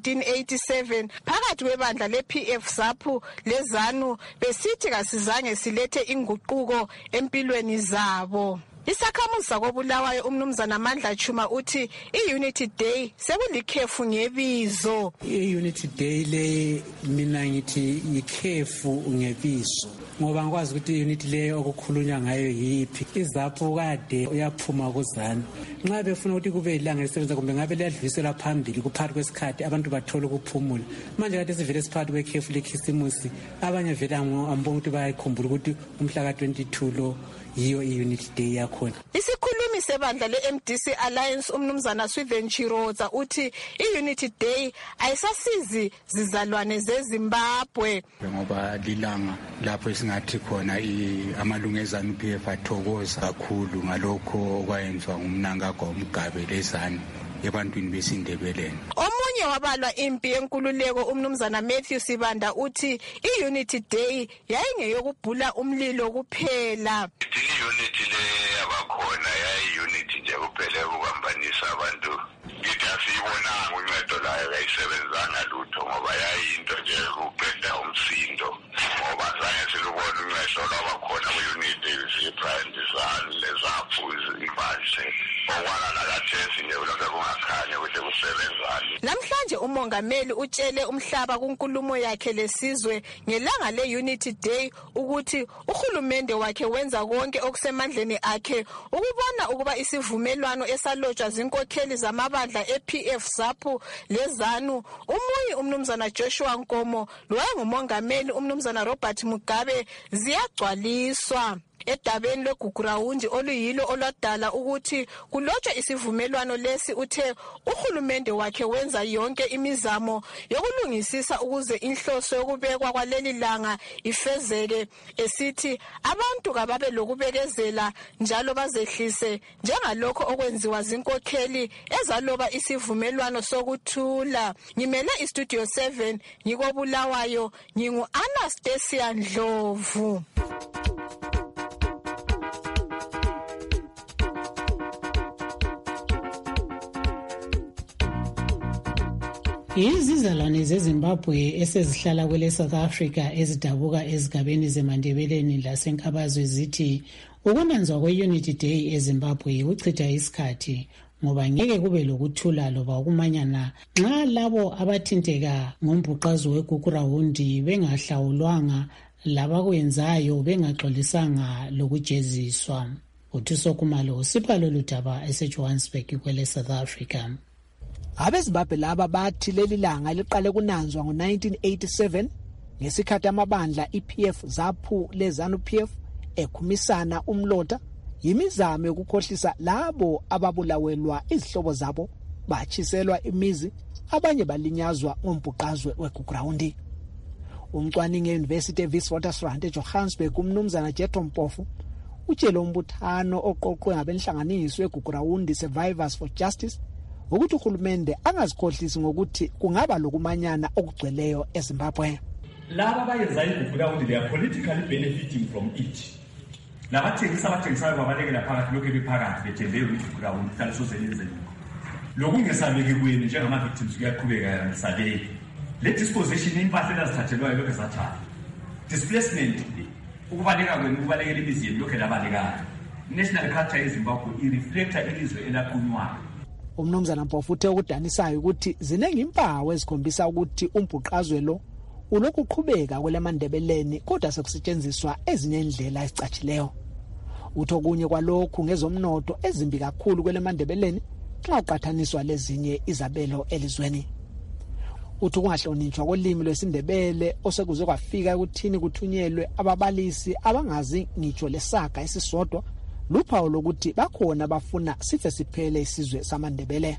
ka-1987 phakathi kwebandla le-PF ZAPU leZANU besithi kasizange silethe inguquko empilweni zabo. Isakhamuzi sakobulawayo umnumzana Mandla Chuma uthi i-Unity Day sekulikhefu ngebizo. I-Unity Day le mina ngithi ikhefu ngebizo ngoba ngikwazi ukuthi i-unity le okukhulunywa ngayo yiphi. Izapho kade uyaphuma kuzana nxa befuna ukuthi kube ilanga lisebenza kumbe ngabe liyadlulisela phambili kuphakathi kwesikhathi abantu bathola ukuphumula. Manje kade sivele siphakathi kwekhefu lekhisimusi abanye vele ambona ukuthi bayakhumbula ukuthi umhla ka-22 lo yiyo i-Unity Day yakhona. Isikhulumi sebandla le-MDC Alliance umnumzana Swithen Chiroza uthi i-Unity Day ayisasizi zizalwane zeZimbabwe ngoba lilanga lapho esingathi khona amalungu eZANU-PF athokoza kakhulu ngalokho okwayenzwa ngumNangagwa uMgabe leZANU ebantwini besindebeleni. Omunye wabalwa impi yenkululeko umnumzana Matthew Sibanda uthi i-Unity Day yayingeyokubhula umlilo kuphela. I-unity le yabakhona yayi-unity nje kuphela ukubambanisa abantu. Ngithi asiyibonanga uncedo layo kayisebenzanga lutho ngoba yayinto nje ukuqeda umsindo ngoba zange silubona uncedo lwabakhona kwi-unity zibrandisani lezaphu imbathi okwala nakathesi nje kulokho kungakhala asisebenzani. Namhlanje umongameli utshele umhlaba kunkulumo yakhe lesizwe ngelanga le-Unity Day ukuthi uhulumende wakhe wenza konke okusemandleni akhe ukubona ukuba isivumelwano esalotshwa zinkokheli zamabandla e-PF ZAPU lezanu umunye umnumzana Joshua Nkomo lowayengumongameli umnumzana Robert Mugabe ziyagcwaliswa. Edabeni lweGugurawundi oluyilo olwadala ukuthi kulotshwe isivumelwano lesi uthe uhulumende wakhe wenza yonke imizamo yokulungisisa ukuze inhloso yokubekwa kwaleli langa ifezeke, esithi abantu kababe lokubekezela njalo bazehlise njengalokho okwenziwa zinkokheli ezaloba isivumelwano sokuthula. Ngimele iStudio 7 ngikobulawayo, ngingu-Anastasia Ndlovu. Izizalwane zeZimbabwe esezihlala kwele South Africa ezidabuka ezigabeni zeMandebeleni laseNkabazwe zithi ukunanzwa kwe-Unity Day eZimbabwe yikuchitha isikhathi ngoba ngeke kube lokuthula loba ukumanyana nxa labo abathinteka ngombhuqazo weGugurawundi bengahlawulwanga labakwenzayo bengaxolisanga lokujeziswa. UThuso Khumalo sipha lolu daba eseJohannesburg kwele South Africa. AbeZimbabwe laba bathi leli langa liqale kunanzwa ngo-1987 ngesikhathi amabandla iPF ZAPU leZANU-PF ekhumisana umlota yimizamo yokukhohlisa labo ababulawelwa izihlobo zabo bachiselwa imizi abanye balinyazwa ngombhuqazwe weGugurawundi. Umcwaningi e-University eWitwatersrand eJohannesburg umnumzana Jethro Mpofu utshele umbuthano oqoqwe ngabenhlanganiso weGugurawundi Survivors for Justice ukuthi uhulumende angazikhohlisi ngokuthi kungaba lokumanyana okugcweleyo eZimbabwe. Laba bayenza iGugurawundi they are politically benefiting from it. Abathengisayo babalekela phakathi lokhu bephakathi bethembeyo iGugurawundi hlalisoze lenze lokungesabeki kwenu njengama-victims kuyaqhubeka ngisabeki. Le disposition impahla ezithathelwayo lokhu ezathatha displacement ukubaleka kwenu kubalekela imizi yenu lokhu elabalekayo. National culture yeZimbabwe ireflecta ilizwe elaqhunywayo. Umnumzana Mpofu uthe ukudanisayo ukuthi ziningi impawu ezikhombisa ukuthi umbhuqazwe lo ulokhu uqhubeka kweleMandebeleni kodwa sekusetshenziswa ezinye indlela ezicatshileyo. Utho kunye kwalokhu ngezomnotho ezimbi kakhulu kweleMandebeleni xa uqathaniswa lezinye izabelo elizweni. Utho kungahlonitshwa kolimi lwesiNdebele osekuze kwafika ukuthini kuthunyelwe ababalisi abangazi ngitsho lesaga esisodwa luphawu lokuthi bakhona bafuna sife siphele isizwe samaNdebele.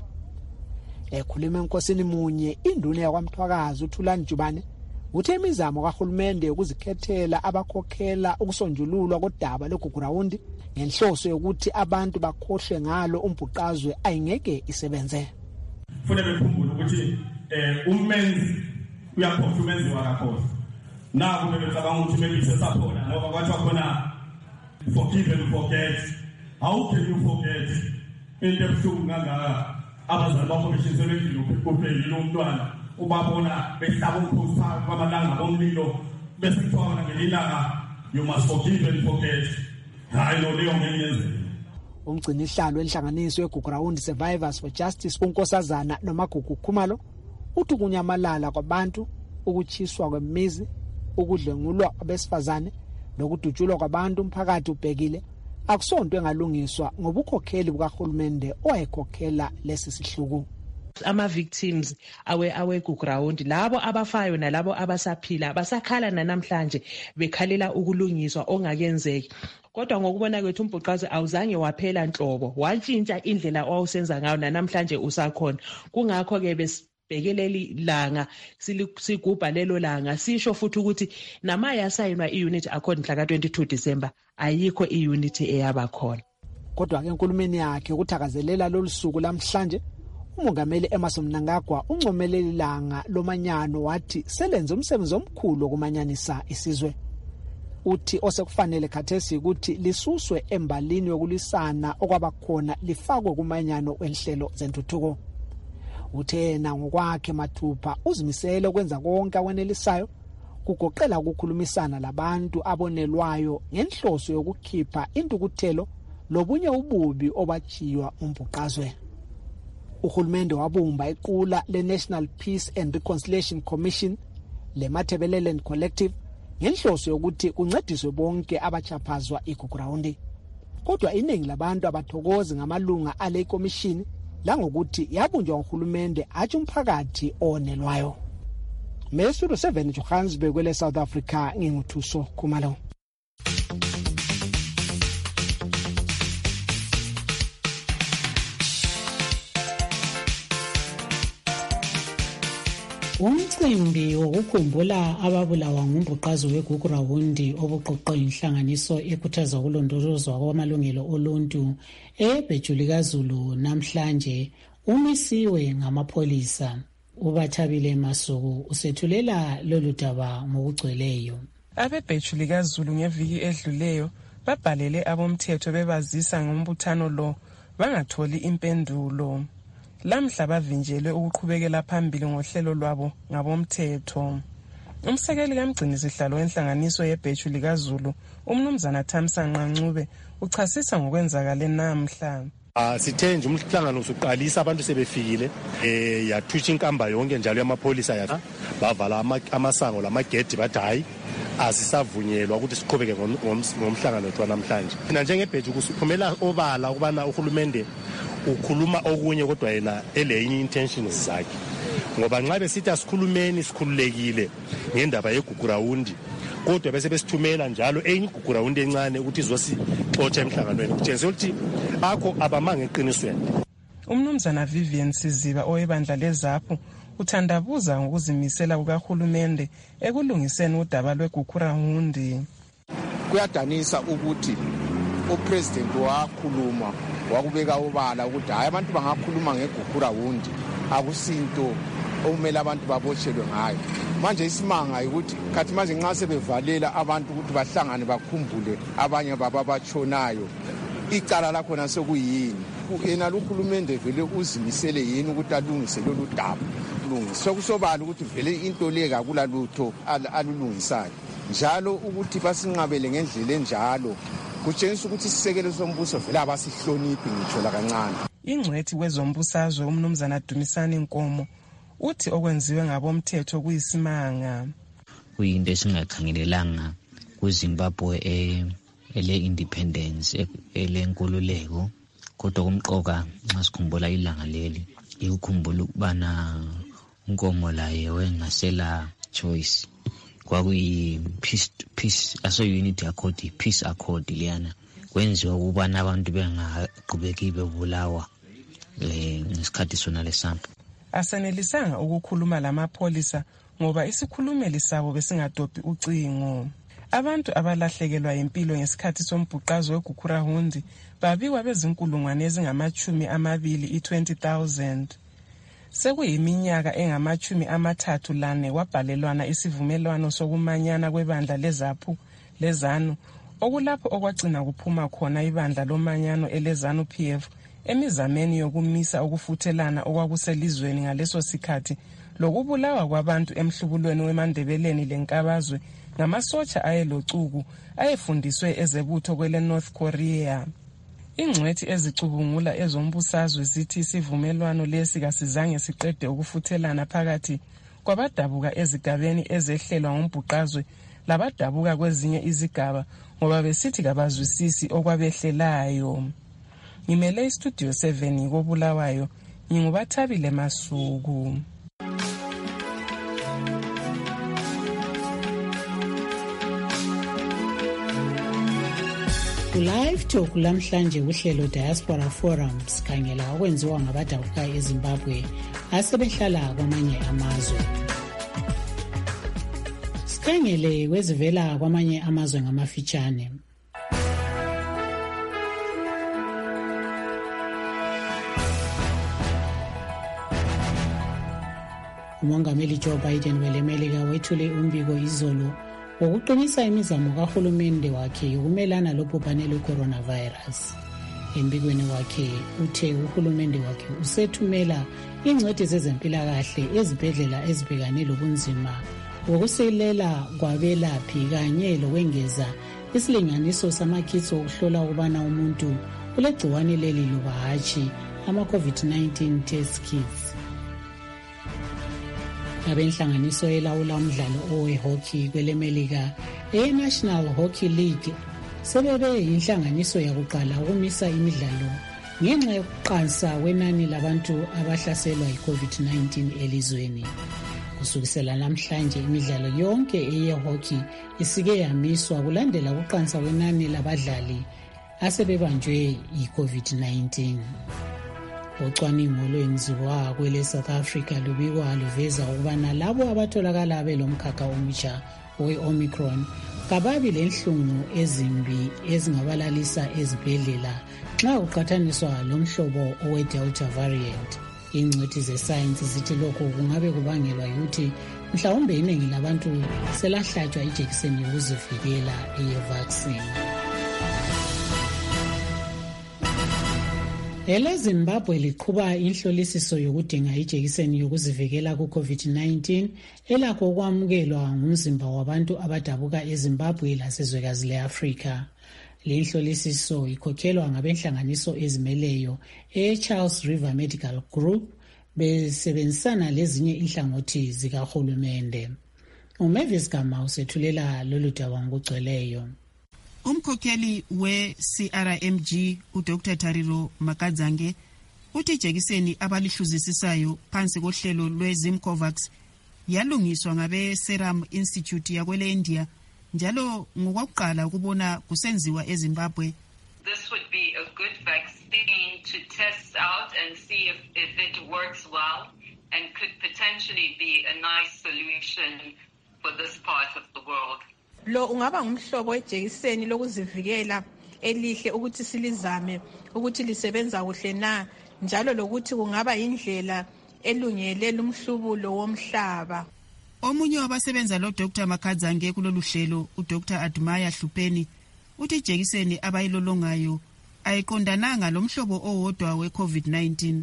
Ekhuluma enkosini munye induna yakwaMthwakazi uThulani Jubane uthe imizamo kahulumende ukuzikhethela abakhokhela ukusonjululwa kodaba loGugurawundi ngenhloso yokuthi abantu bakhohlwe ngalo umbhuqazwe ayingeke isebenze. Kufanele bekhumbule ukuthi umenzi uyakhohlwa umenzi wakakhohlwa. Naku bebecabanga ukuthi maybe sakhona ngoba kwathiwa khona forgive and forget. How can you forget? Into ebuhlungu kangaka abazali bakho beshiselwe endlini uphelile umntwana ubabona behlaba umkhosi phakathi kwamalanga bomlilo bese kuthiwa ngelilanga you must forgive and forget. Hayi lo leyo ngeke yenzeke. Umgcini ihlalo enhlanganiso yeGugurawundi Survivors for Justice uNkosazana noMagugu Khumalo uthi kunyamalala kwabantu, ukuchiswa kwemizi, ukudlengulwa kwabesifazane nokudutshulwa kwabantu umphakathi ubhekile akusonto engalungiswa ngobukhokheli bukahulumende owayekhokhela lesi sihluku. Ama-victims awe-Gugurawundi labo abafayo nalabo abasaphila basakhala nanamhlanje bekhalela ukulungiswa ongakenzeki. Kodwa ngokubona kwethu umbhuqazwe awuzange waphela nhlobo, watshintsha indlela owawusenza ngayo nanamhlanje usakhona. Kungakho-ke besibhekeleli langa sigubha lelo langa sisho futhi ukuthi namayasayinwa i-Unity Accord mhla ka-22 December ayikho i-Unity eyabakhona. Kodwa-ke enkulumeni yakhe ukuthakazelela lolu suku lamhlanje uMongameli Emmerson Mnangagwa uncomeleli langa lomanyano wathi selenze umsebenzi omkhulu wokumanyanisa isizwe. Uthi osekufanele khathesi ukuthi lisuswe embalini yokulisana okwabakhona lifakwe kumanyano wenhlelo zentuthuko. Uthe yena ngokwakhe mathupha uzimisele ukwenza konke akwenelisayo kugoqela ukukhulumisana labantu abonelwayo ngenhloso yokukhipha intukuthelo lobunye ububi obachiywa umbhuqazwe. Uhulumende wabumba iqula le-National Peace and Reconciliation Commission le-Matabeleland Collective ngenhloso yokuthi kuncediswe bonke abachaphazwa igugurawundi. Kodwa iningi labantu abathokozi ngamalunga ale commission langokuthi yabunjwa nguhulumende athi umphakathi onelwayo. Mesudu 7 Johannesburg kwele South Africa nginguthuso Khumalo. Umcimbi wokukhumbula ababulawa ngumbhuqazo wegugurawundi obuqoqwe inhlanganiso ekhuthaza ukulondolozwa kwamalungelo oluntu eBhejulikaZulu namhlanje umisiwe ngamapholisa. Ubathabile Masuku usethulela lolu daba ngokugcweleyo. AbeBhejulikaZulu ngeviki edluleyo babhalele abomthetho bebazisa ngombuthano lo bangatholi impendulo. Lamhla bavinjelwe ukuqhubekela phambili ngohlelo lwabo ngabomthetho. Umsekeli kaMgcinisihlalo wenhlanganiso yeBhejulikaZulu umnumzana Thamsanqa Ncube uchasisa ngokwenzakale namhla. Sithe nje umhlangano usuqalisa abantu sebefikile yathutsha inkamba yonke njalo yamapholisa yathi bavala amasango lamagedi bathi hayi asisavunyelwa ukuthi siqhubeke ngomhlangano wethu namhlanje. Thina njengeBheju kusiphumela obala ukubana uhulumende ukhuluma okunye kodwa yena elenye intentions zakhe. Ngoba nxa besithi asikhulumeni sikhululekile ngendaba yegugurawundi kodwa bese besithumela njalo enye igugurawundi encane ukuthi izosixotsha emhlanganweni kutshengisa ukuthi akho abamange eqinisweni. Umnumzana Vivian Siziba owebandla leZAPHU uthandabuza ngokuzimisela kukahulumende ekulungiseni udaba lwegugurawundi. Kuyadanisa ukuthi upresident wakhuluma wakubeka obala ukuthi hayi abantu bangakhuluma ngegugurawundi akusinto okumele abantu babotshelwe ngayo. Manje isimanga ukuthi khathi manje nxa sebevalela abantu ukuthi bahlangane bakhumbule abanye bababatshonayo icala lakhona sekuyini. Yena uhulumende vele uzimisele yini ukuthi alungise lolu daba. Sokusobala ukuthi vele into leka kulalutho alulungisayo. Njalo ukuthi basinqabele ngendlela enjalo kutshengisa ukuthi isisekelo sombuso vele abasihloniphi ngitsho la kancane. Ingcwethi wezombusazwe umnumzana Dumisani Nkomo uthi okwenziwe ngabomthetho kuyisimanga. Kuyinto esingakhangelelanga kuZimbabwe ele-independence elenkululeko kodwa kumqoka nxa sikhumbula ilanga leli ikukhumbula ukubana Nkomo laye wengasela choice kwakuyi peace unity accord peace accord liyana kwenziwa ukubana abantu bengaqhubeki bebulawa ngesikhathi sona lesampa. Asenelisanga ukukhuluma lamapholisa ngoba isikhulumeli sabo besingadophi ucingo. Abantu abalahlekelwa impilo ngesikhathi sombhuqazo wegugurawundi babikwa bezinkulungwane ezingama-20 20,000. Sekuyiminyaka engama-34 kwabhalelwana isivumelwano sokumanyana kwebandla leZAPHU leZANU okulapho okwagcina kuphuma khona ibandla lomanyano eleZANU PF emizameni yokumisa ukufuthelana okwakuselizweni ngaleso sikhathi lokubulawa kwabantu emhlubulweni weMandebeleni lenkabazwe ngamasotsha ayelocuku ayefundiswe ezebutho kwele North Korea. Ingcwethi ezicubungula ezombusazwe zithi isivumelwano lesi kasizange siqede ukufuthelana phakathi kwabadabuka ezigabeni ezehlelwa ngombhuqazwe labadabuka kwezinye izigaba ngoba besithi kabazwisisi okwabehlelayo. Ngimele iStudio 7 koBulawayo ngingubathabile Masuku. Live Talk lamhlanje uhlelo Diaspora Forums khangela okwenziwa ngabadabuka eZimbabwe asebehlala kwamanye amazwe. Sikhangele kwezivela kwamanye amazwe ngamafitshane. Umongameli Joe Biden welemelika wethule umbiko izolo wokuqinisa imizamo kahulumende wakhe yokumelana lobhubhane lwe-coronavirus. Embikweni wakhe uthe uhulumende wakhe usethumela ingcwethi zezempilakahle ezibhedlela ezibhekane lobunzima wokuselela kwabelaphi kanye lokwengeza isilinganiso samakits okuhlola ukubana umuntu ulegciwane leli loba hatshi ama-COVID-19 test kits. Abenhlanganiso elawula umdlalo owe-hockey kwelemelika e-National Hockey League sebebe yinhlanganiso yakuqala ukumisa imidlalo ngenxa yokuqansa kwenani labantu abahlaselwa yi-COVID-19 elizweni. Kusukisela namhlanje imidlalo yonke eye-hockey isike yamiswa kulandela ukuqansa kwenani labadlali asebebanjwe yi-COVID-19. Ucwaningo olwenziwa kwele South Africa lubikwa luveza ukubana labo abatholakala belomkhakha omutsha we-Omicron kababi lenhlungu ezimbi ezingabalalisa ezibhedlela nxa kuqhathaniswa lomhlobo owe-Delta variant. Ingcwethi zesayensi zithi lokhu kungabe kubangelwa yikuthi mhlawumbe iningi labantu selahlatshwa ijekiseni yokuzivikela eye-vaccine. EleZimbabwe liqhuba inhlolisiso yokudinga ijekiseni yokuzivikela ku-COVID-19 elakho ukwamukelwa ngumzimba wabantu abadabuka eZimbabwe lasezwekazi le-Afrika. Le nhlolisiso ikhokhelwa ngabenhlanganiso ezimeleyo e-Charles River Medical Group besebenzisana lezinye inhlangothi zikahulumende. uMavis Gama usethulela lolu daba ngokugcweleyo. Umkhokheli we-CRMG uDr Tariro Makadzange uthi ijekiseni abalihluzisisayo phansi kohlelo lwe-Zimcovax yalungiswa ngabe-Serum Institute yakwele India njalo ngokwakuqala ukubona kusenziwa eZimbabwe. This would be a good vaccine to test out and see if it works well and could potentially be a nice solution for this part of the world. Lo ungaba ngumhlobo wejekiseni lokuzivikela elihle ukuthi silizame ukuthi lisebenza kuhle na njalo lokuthi kungaba indlela elungele lumhlubulo womhlaba. Omunye wabasebenza lo Dr Makadzange kulolu hlelo uDr Admaya Hlupeni uthi ijekiseni abayilolongayo ayiqondananga lomhlobo owodwa we-COVID-19.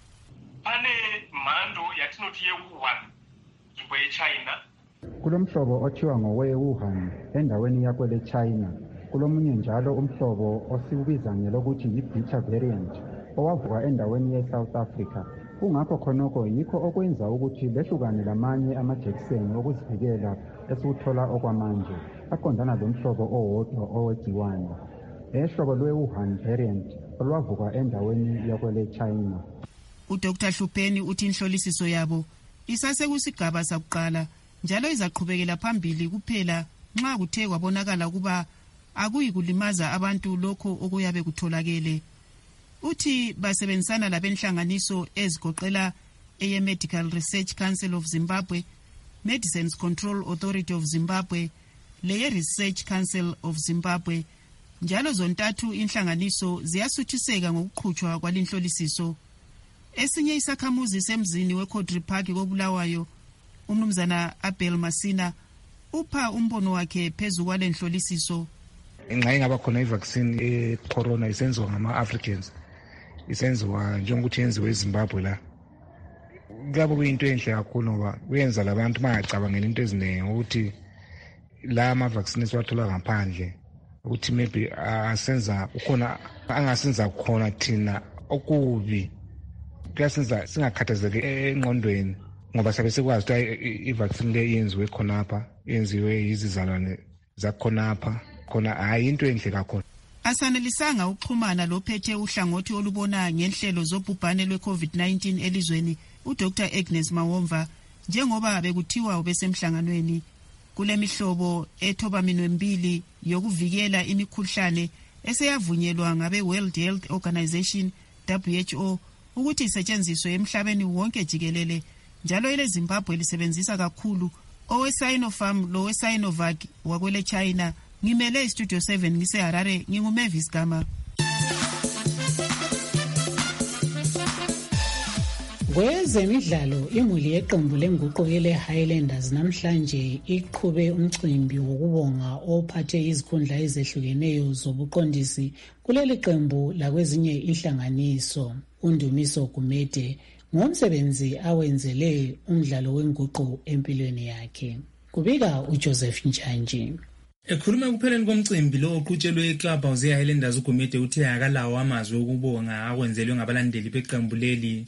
Ane mando yatinoti ye-Wuhan nzvimbo ye-China. Kulomhlobo othiwa ngowe-Wuhan endaweni yakwele China. Kulomunye njalo umhlobo osiubiza ngelokuthi yi-Beta variant owavuka endaweni ye-South Africa. Kungakho khonokho yikho okwenza ukuthi lehlukane lamanye amajekiseni okuzivikela esuthola okwamanje aqondana lomhlobo owodwa owegciwane. Ehlobo lwe-Wuhan variant olwavuka endaweni yakwele China. uDr Hlupeni uthi inhlolisiso yabo isasekusigaba sakuqala njalo izaqhubekela phambili kuphela nxa kuthe kwabonakala kuba akuyikulimaza abantu lokho okuyabe kutholakele. Uthi basebenzisana labenhlanganiso ezigoqela eye-Medical Research Council of Zimbabwe, Medicines Control Authority of Zimbabwe, leye-Research Council of Zimbabwe, njalo zontathu inhlanganiso ziyasuthiseka ngokuqhutshwa kwalinhlolisiso. Esinye isakhamuzi semzini weCodri Park koBulawayo, umnumzana Abel Masina, upha umbono wakhe phezu kwalenhlolisiso. Ingxenye ngaba khona i-vaccine e-corona isenziwa ngama-Africans, isenziwa njengokuthi yenziwe eZimbabwe la. Kuyabe kuyinto enhle kakhulu ngoba kuyenza labantu bangacabangeli into eziningi ukuthi la ama-vaccine esiwathola ngaphandle ukuthi maybe asenza ukhona angasenza khona thina okubi. Kuyasenza singakhathazeki engqondweni ngoba sabe sikwazi ukuthi i-vaccine le yenziwe khonapha, yenziwe yizizalwane zakhonapha, khona hayi into enhle kakhulu. Asanelisanga ukuxhumana lophethe uhlangothi olubona ngenhlelo zobhubhane lwe-COVID-19 elizweni uDr Agnes Mawomva njengoba bekuthiwa ubesemhlanganweni. Kule mihlobo ethobaminwe mbili yokuvikela imikhuhlane eseyavunyelwa ngabe World Health Organization WHO ukuthi isetshenziswe emhlabeni wonke jikelele njalo eleZimbabwe lisebenzisa kakhulu owe-Sinopharm lowe-Sinovac wakwele China. Ngimele iStudio 7 ngiseHarare, nginguMavis Gama. Kwezemidlalo, imuli yeqembu lenguqu ele-Highlanders namhlanje iqhube umcimbi wokubonga ophathe izikhundla ezehlukeneyo zobuqondisi kuleli qembu lakwezinye inhlanganiso. uNdumiso Gumede ngomsebenzi awenzele umdlalo wenguqu empilweni yakhe. Kubika uJoseph Njanji. Ekhuluma kupheleni komcimbi lo oqhutshelwe eClubhouse eHighlanders, uGumede uthe akalawo amazwi okubonga akwenzelwe ngabalandeli beqembu leli.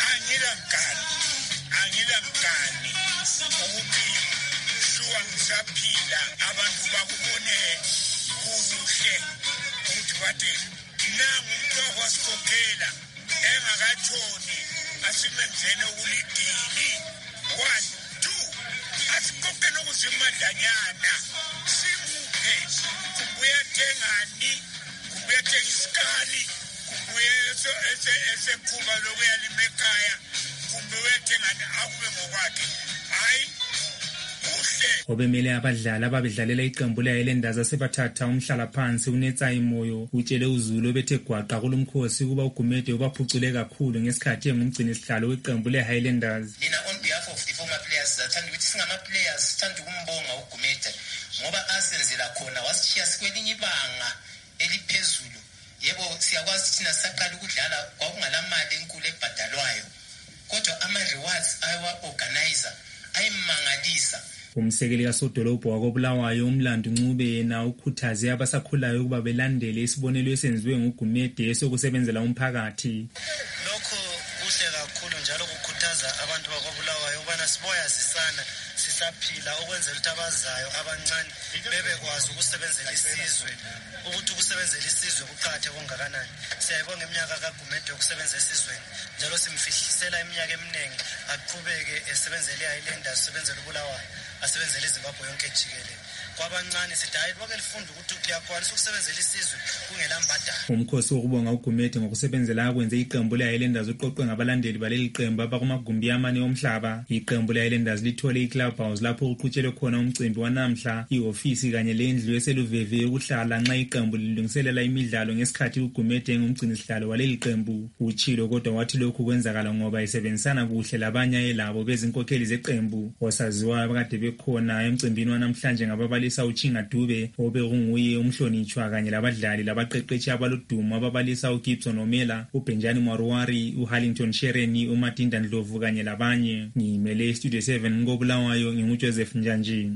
Obemele abadlali ababedlalela iqembu leHighlanders asebathatha umhlala phansi uNetsayi Moyo utshele uZulu bethe gwaqa kulomkhosi kuba uGumede ubaphucule kakhulu ngesikhathi engumgcini sihlalo weqembu leHighlanders. Mina on behalf of the former players thanda ukuthi singama players thanda ukumbonga uGumede ngoba asenzela khona wasishiya sikwelinye ibanga eliphezulu. Yebo siyakwazi thina saqala ukudlala kwakungalamali enkulu ebhadalwayo kodwa ama rewards awa organizer ayimangalisa. Umsekeli kasodolobho wakoBulawayo uMlando Ncube yena ukhuthaze abasakhulayo ukuba belandele isibonelo esenziwe nguGumede esokusebenzela umphakathi. Lokho kuhle kakhulu njalo kukhuthaza abantu bakoBulawayo ubana siboya sisana sisaphila ukwenzela ukuthi abazayo abancane bebekwazi ukusebenzela isizwe ukuthi ukusebenzela isizwe kuqhathe kongakanani. Siyayibonga iminyaka kaGumede yokusebenzela esizweni njalo simfihlisela iminyaka eminingi aqhubeke esebenzela iHighlanders esebenzela uBulawayo asebenzele iZimbabwe yonke jikelele. Kwabancane sithi hayi bonke lifunde ukuthi uyakwanisa ukusebenzela isizwe kungelambadala. Umkhosi wokubonga uGumede ngokusebenzela akwenze iqembu leHighlanders uqoqwe ngabalandeli baleli qembu abakumagumbi amane omhlaba. Iqembu leHighlanders lithole iClubhouse lapho uqhutshelwe khona umcimbi wanamhla, ihofisi kanye lendlu eseluveve yokuhlala nxa iqembu lilungiselela imidlalo ngesikhathi uGumede engumgcini sihlalo waleli qembu. Uchilo kodwa wathi lokhu kwenzakala ngoba isebenzisana kuhle labanye ayelabo bezinkokheli zeqembu osaziwayo abakade bekhona emcimbini wanamhlanje ngababalisa uChinga Dube obekunguye umhlonitshwa kanye labadlali labaqeqeshi abalodumo ababalisa uGibson Omela, uBenjani Marwari, uHarlington Shereni, uMatinda Ndlovu kanye labanye. Ngimele Studio 7 ngoBulawayo nginguJoseph Njanji.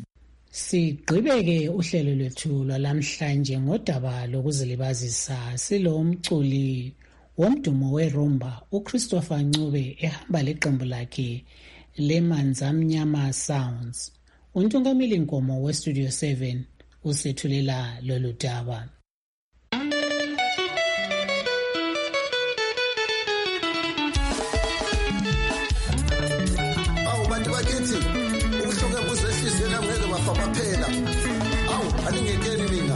Sigqibeke uhlelo lwethu lwalamhlanje ngodaba lokuzilibazisa silo umculi womdumo weRumba uChristopher Ncube ehamba leqembu lakhe leManzamnyama Sounds. Untungameli Nkomo weStudio 7 usethulela lolu daba. Bantu bakithi ukuhluka kuzehlizwe ngeke bafapa phela. Aningekeni mina.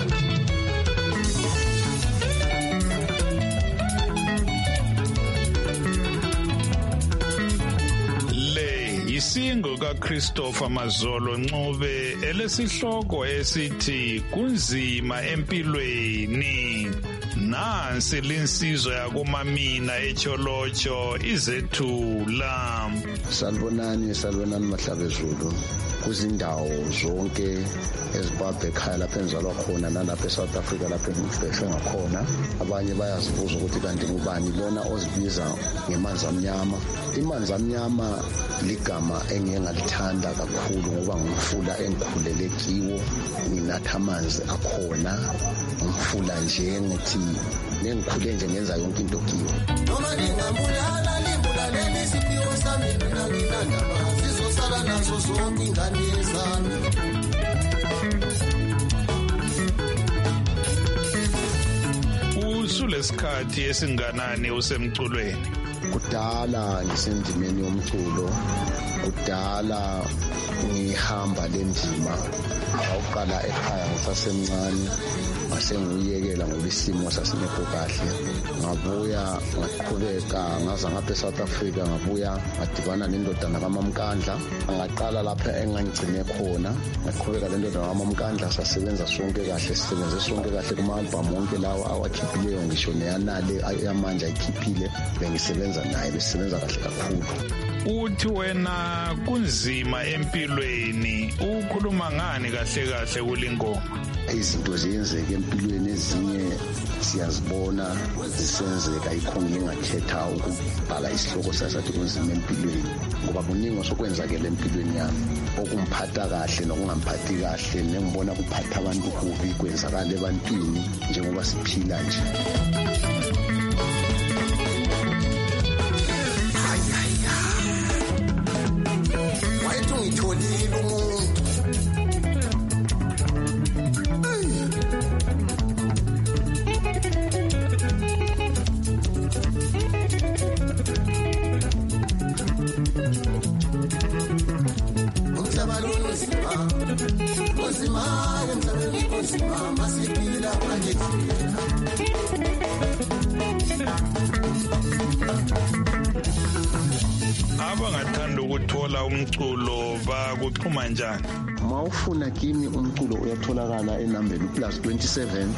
Isingo kaChristopher Mazolo Ncube elesihloko esithi kunzima empilweni. Nansi linsizwa yakomamina eCholocho izethula. Salibonani Mahlabezulu kuzindawo zonke eZimbabwe ekhaya lapho enzalwa khona nalapha eSouth Africa lapho ngibhekwe ngakhona. Abanye bayazibuza ukuthi kanti ngubani lona ozibiza ngemanzamnyama. Imanzamnyama ligama engiyengalithanda kakhulu ngoba ngumfula engikhulele kiwo, nginatha amanzi akhona, ngumfula nje ngithi nengikhule nje ngenza yonke into kiwo. Noma ngingambulala limbulaleni isiphiwo sami mina nginandaba sizosala nazo zonke ingane zami. Usulesikhathi esinganani usemculweni? Kudala ngisendimeni yomculo, kudala ngihamba lendima. Awuqala ekhaya ngisasemncane, ngasengiyekela ngoba isimo sasingekho kahle. Ngabuya ngaqhubeka ngaza ngapha eSouth Africa, ngabuya ngadibana nendodana kaMamkandla. Ngaqala lapha engangigcine khona, ngaqhubeka lendodana kaMamkandla sasebenza sonke kahle, sisebenze sonke kahle kuma-album wonke lawo awakhiphileyo, ngisho neyanale yamanje ayikhiphile bengisebenza naye, besebenza kahle kakhulu. Uthi wena kunzima empilweni, ukhuluma ngani kahle kulingoma? Izinto ziyenzeka empilweni, ezinye siyazibona zisenzeka, ikhona ngingakhetha ukubhala isihloko sasathi kunzima empilweni ngoba kuningi osokwenzakela empilweni yami. okumphatha kahle nokungamphathi kahle nengibona kuphatha abantu kubi kwenzakala ebantwini njengoba siphila nje. Wayethu ngitholile umuntu abangathanda ukuthola umculo bakuxhuma njani? Mawufuna kimi umculo uyatholakala enambeni +27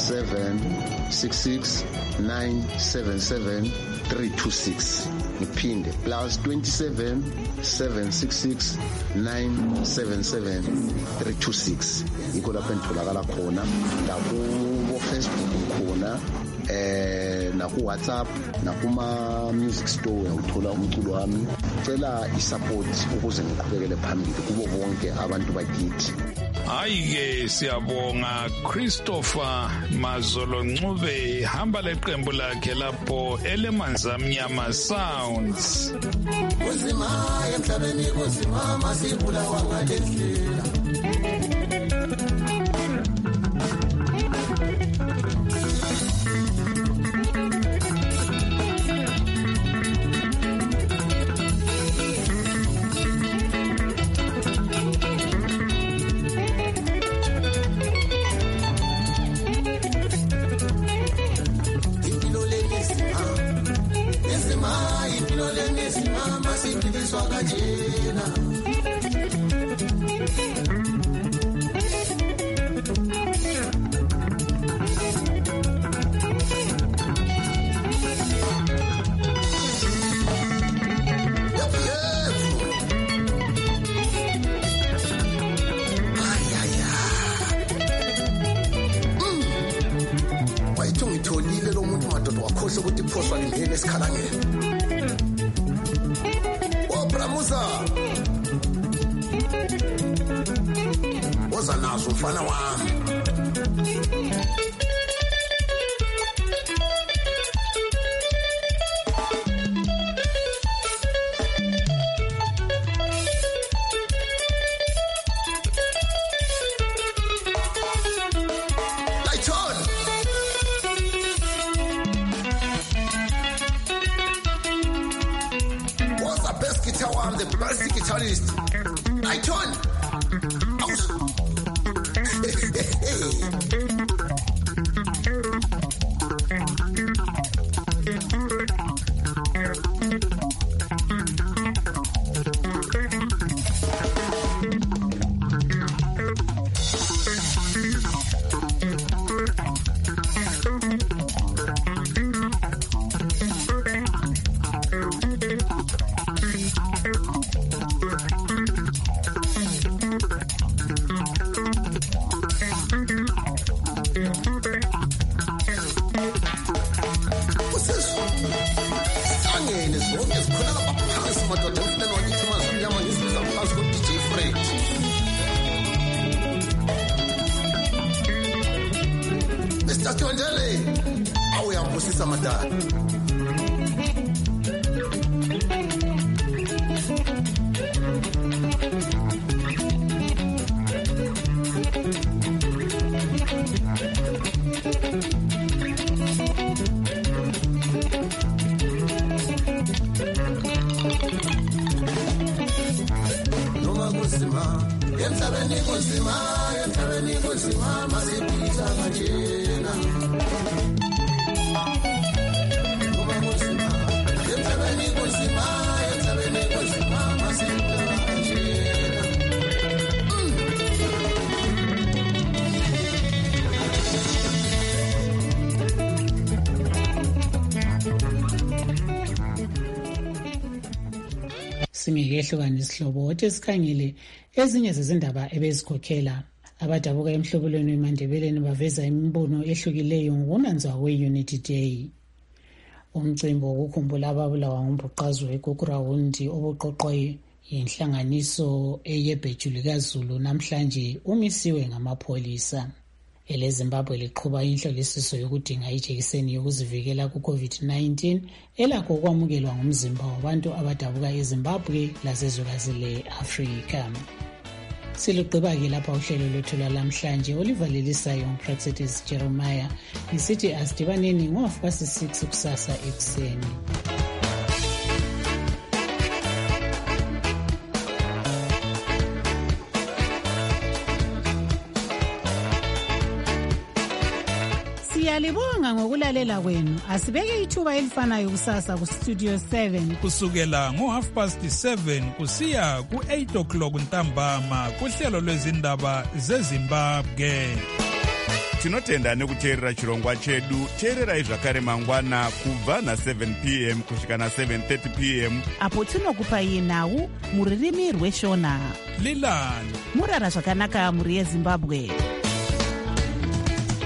766 977 326. Ngiphinde +27 766 977 326. Yikho lapho ngitholakala khona, naku Facebook khona, naku WhatsApp, nakuma music store uyawuthola umculo wami. Cela isupport ukuze ngiqhubekele phambili kubo bonke abantu bakithi. Hayi-ke siyabonga Christopher Mazolo Ncube, hamba leqembu lakhe lapho elemanzamnyama Sounds. Uzima emhlabeni kuzima masibulawa ngalendlela. Ngitholile lo muntu madoda wakhohle ukuthi iphoswa lingene esikhalangeni. Bramusa woza nazo mfana wami. The plastic guitarist. I turn. Mr. Tondele, awe ambusisa madala. Noma kuzima, emhlabeni kuzima, masipita kajena. Noma kuzima, emhlabeni kuzima, masipita kajena. Simikehlukana isihlobo othi sikhangele ezinye zezindaba ebezikhokhela abadabuka emhlobelweni weMandebeleni baveza imibono ehlukileyo ngokunanzwa kwe-Unity Day. Umcimbi wokukhumbula ababulawa ngumbhuqazwe eGugurawundi obuqoqwe Inhlanganiso eyebhejuli kaZulu namhlanje umisiwe ngamapholisa. EleZimbabwe liqhuba inhlolisiso yokudinga ijekiseni yokuzivikela ku-COVID-19 elakho ukwamukelwa ngumzimba wabantu abadabuka eZimbabwe lasezwekazi le-Afrika. Silugqiba-ke lapha uhlelo lwethu lwalamhlanje olivalelisayo nguPractice Jeremiah ngisithi asidibaneni ngo-6:30 kusasa ekuseni. Siyalibonga ngokulalela kwenu. Asibeke ithuba elifanayo kusasa ku Studio 7 kusukela ngo7:30 kusiya ku8:00 ntambama kuhlelo lwezindaba zeZimbabwe. Tinotenda nekuteerera chirongwa chedu. Teererai zvakare mangwana kubva na7 p.m. kusvika na7:30 p.m. apo tinokupai nhau muririmi rweshona. Lilani murara zvakanaka muri yeZimbabwe.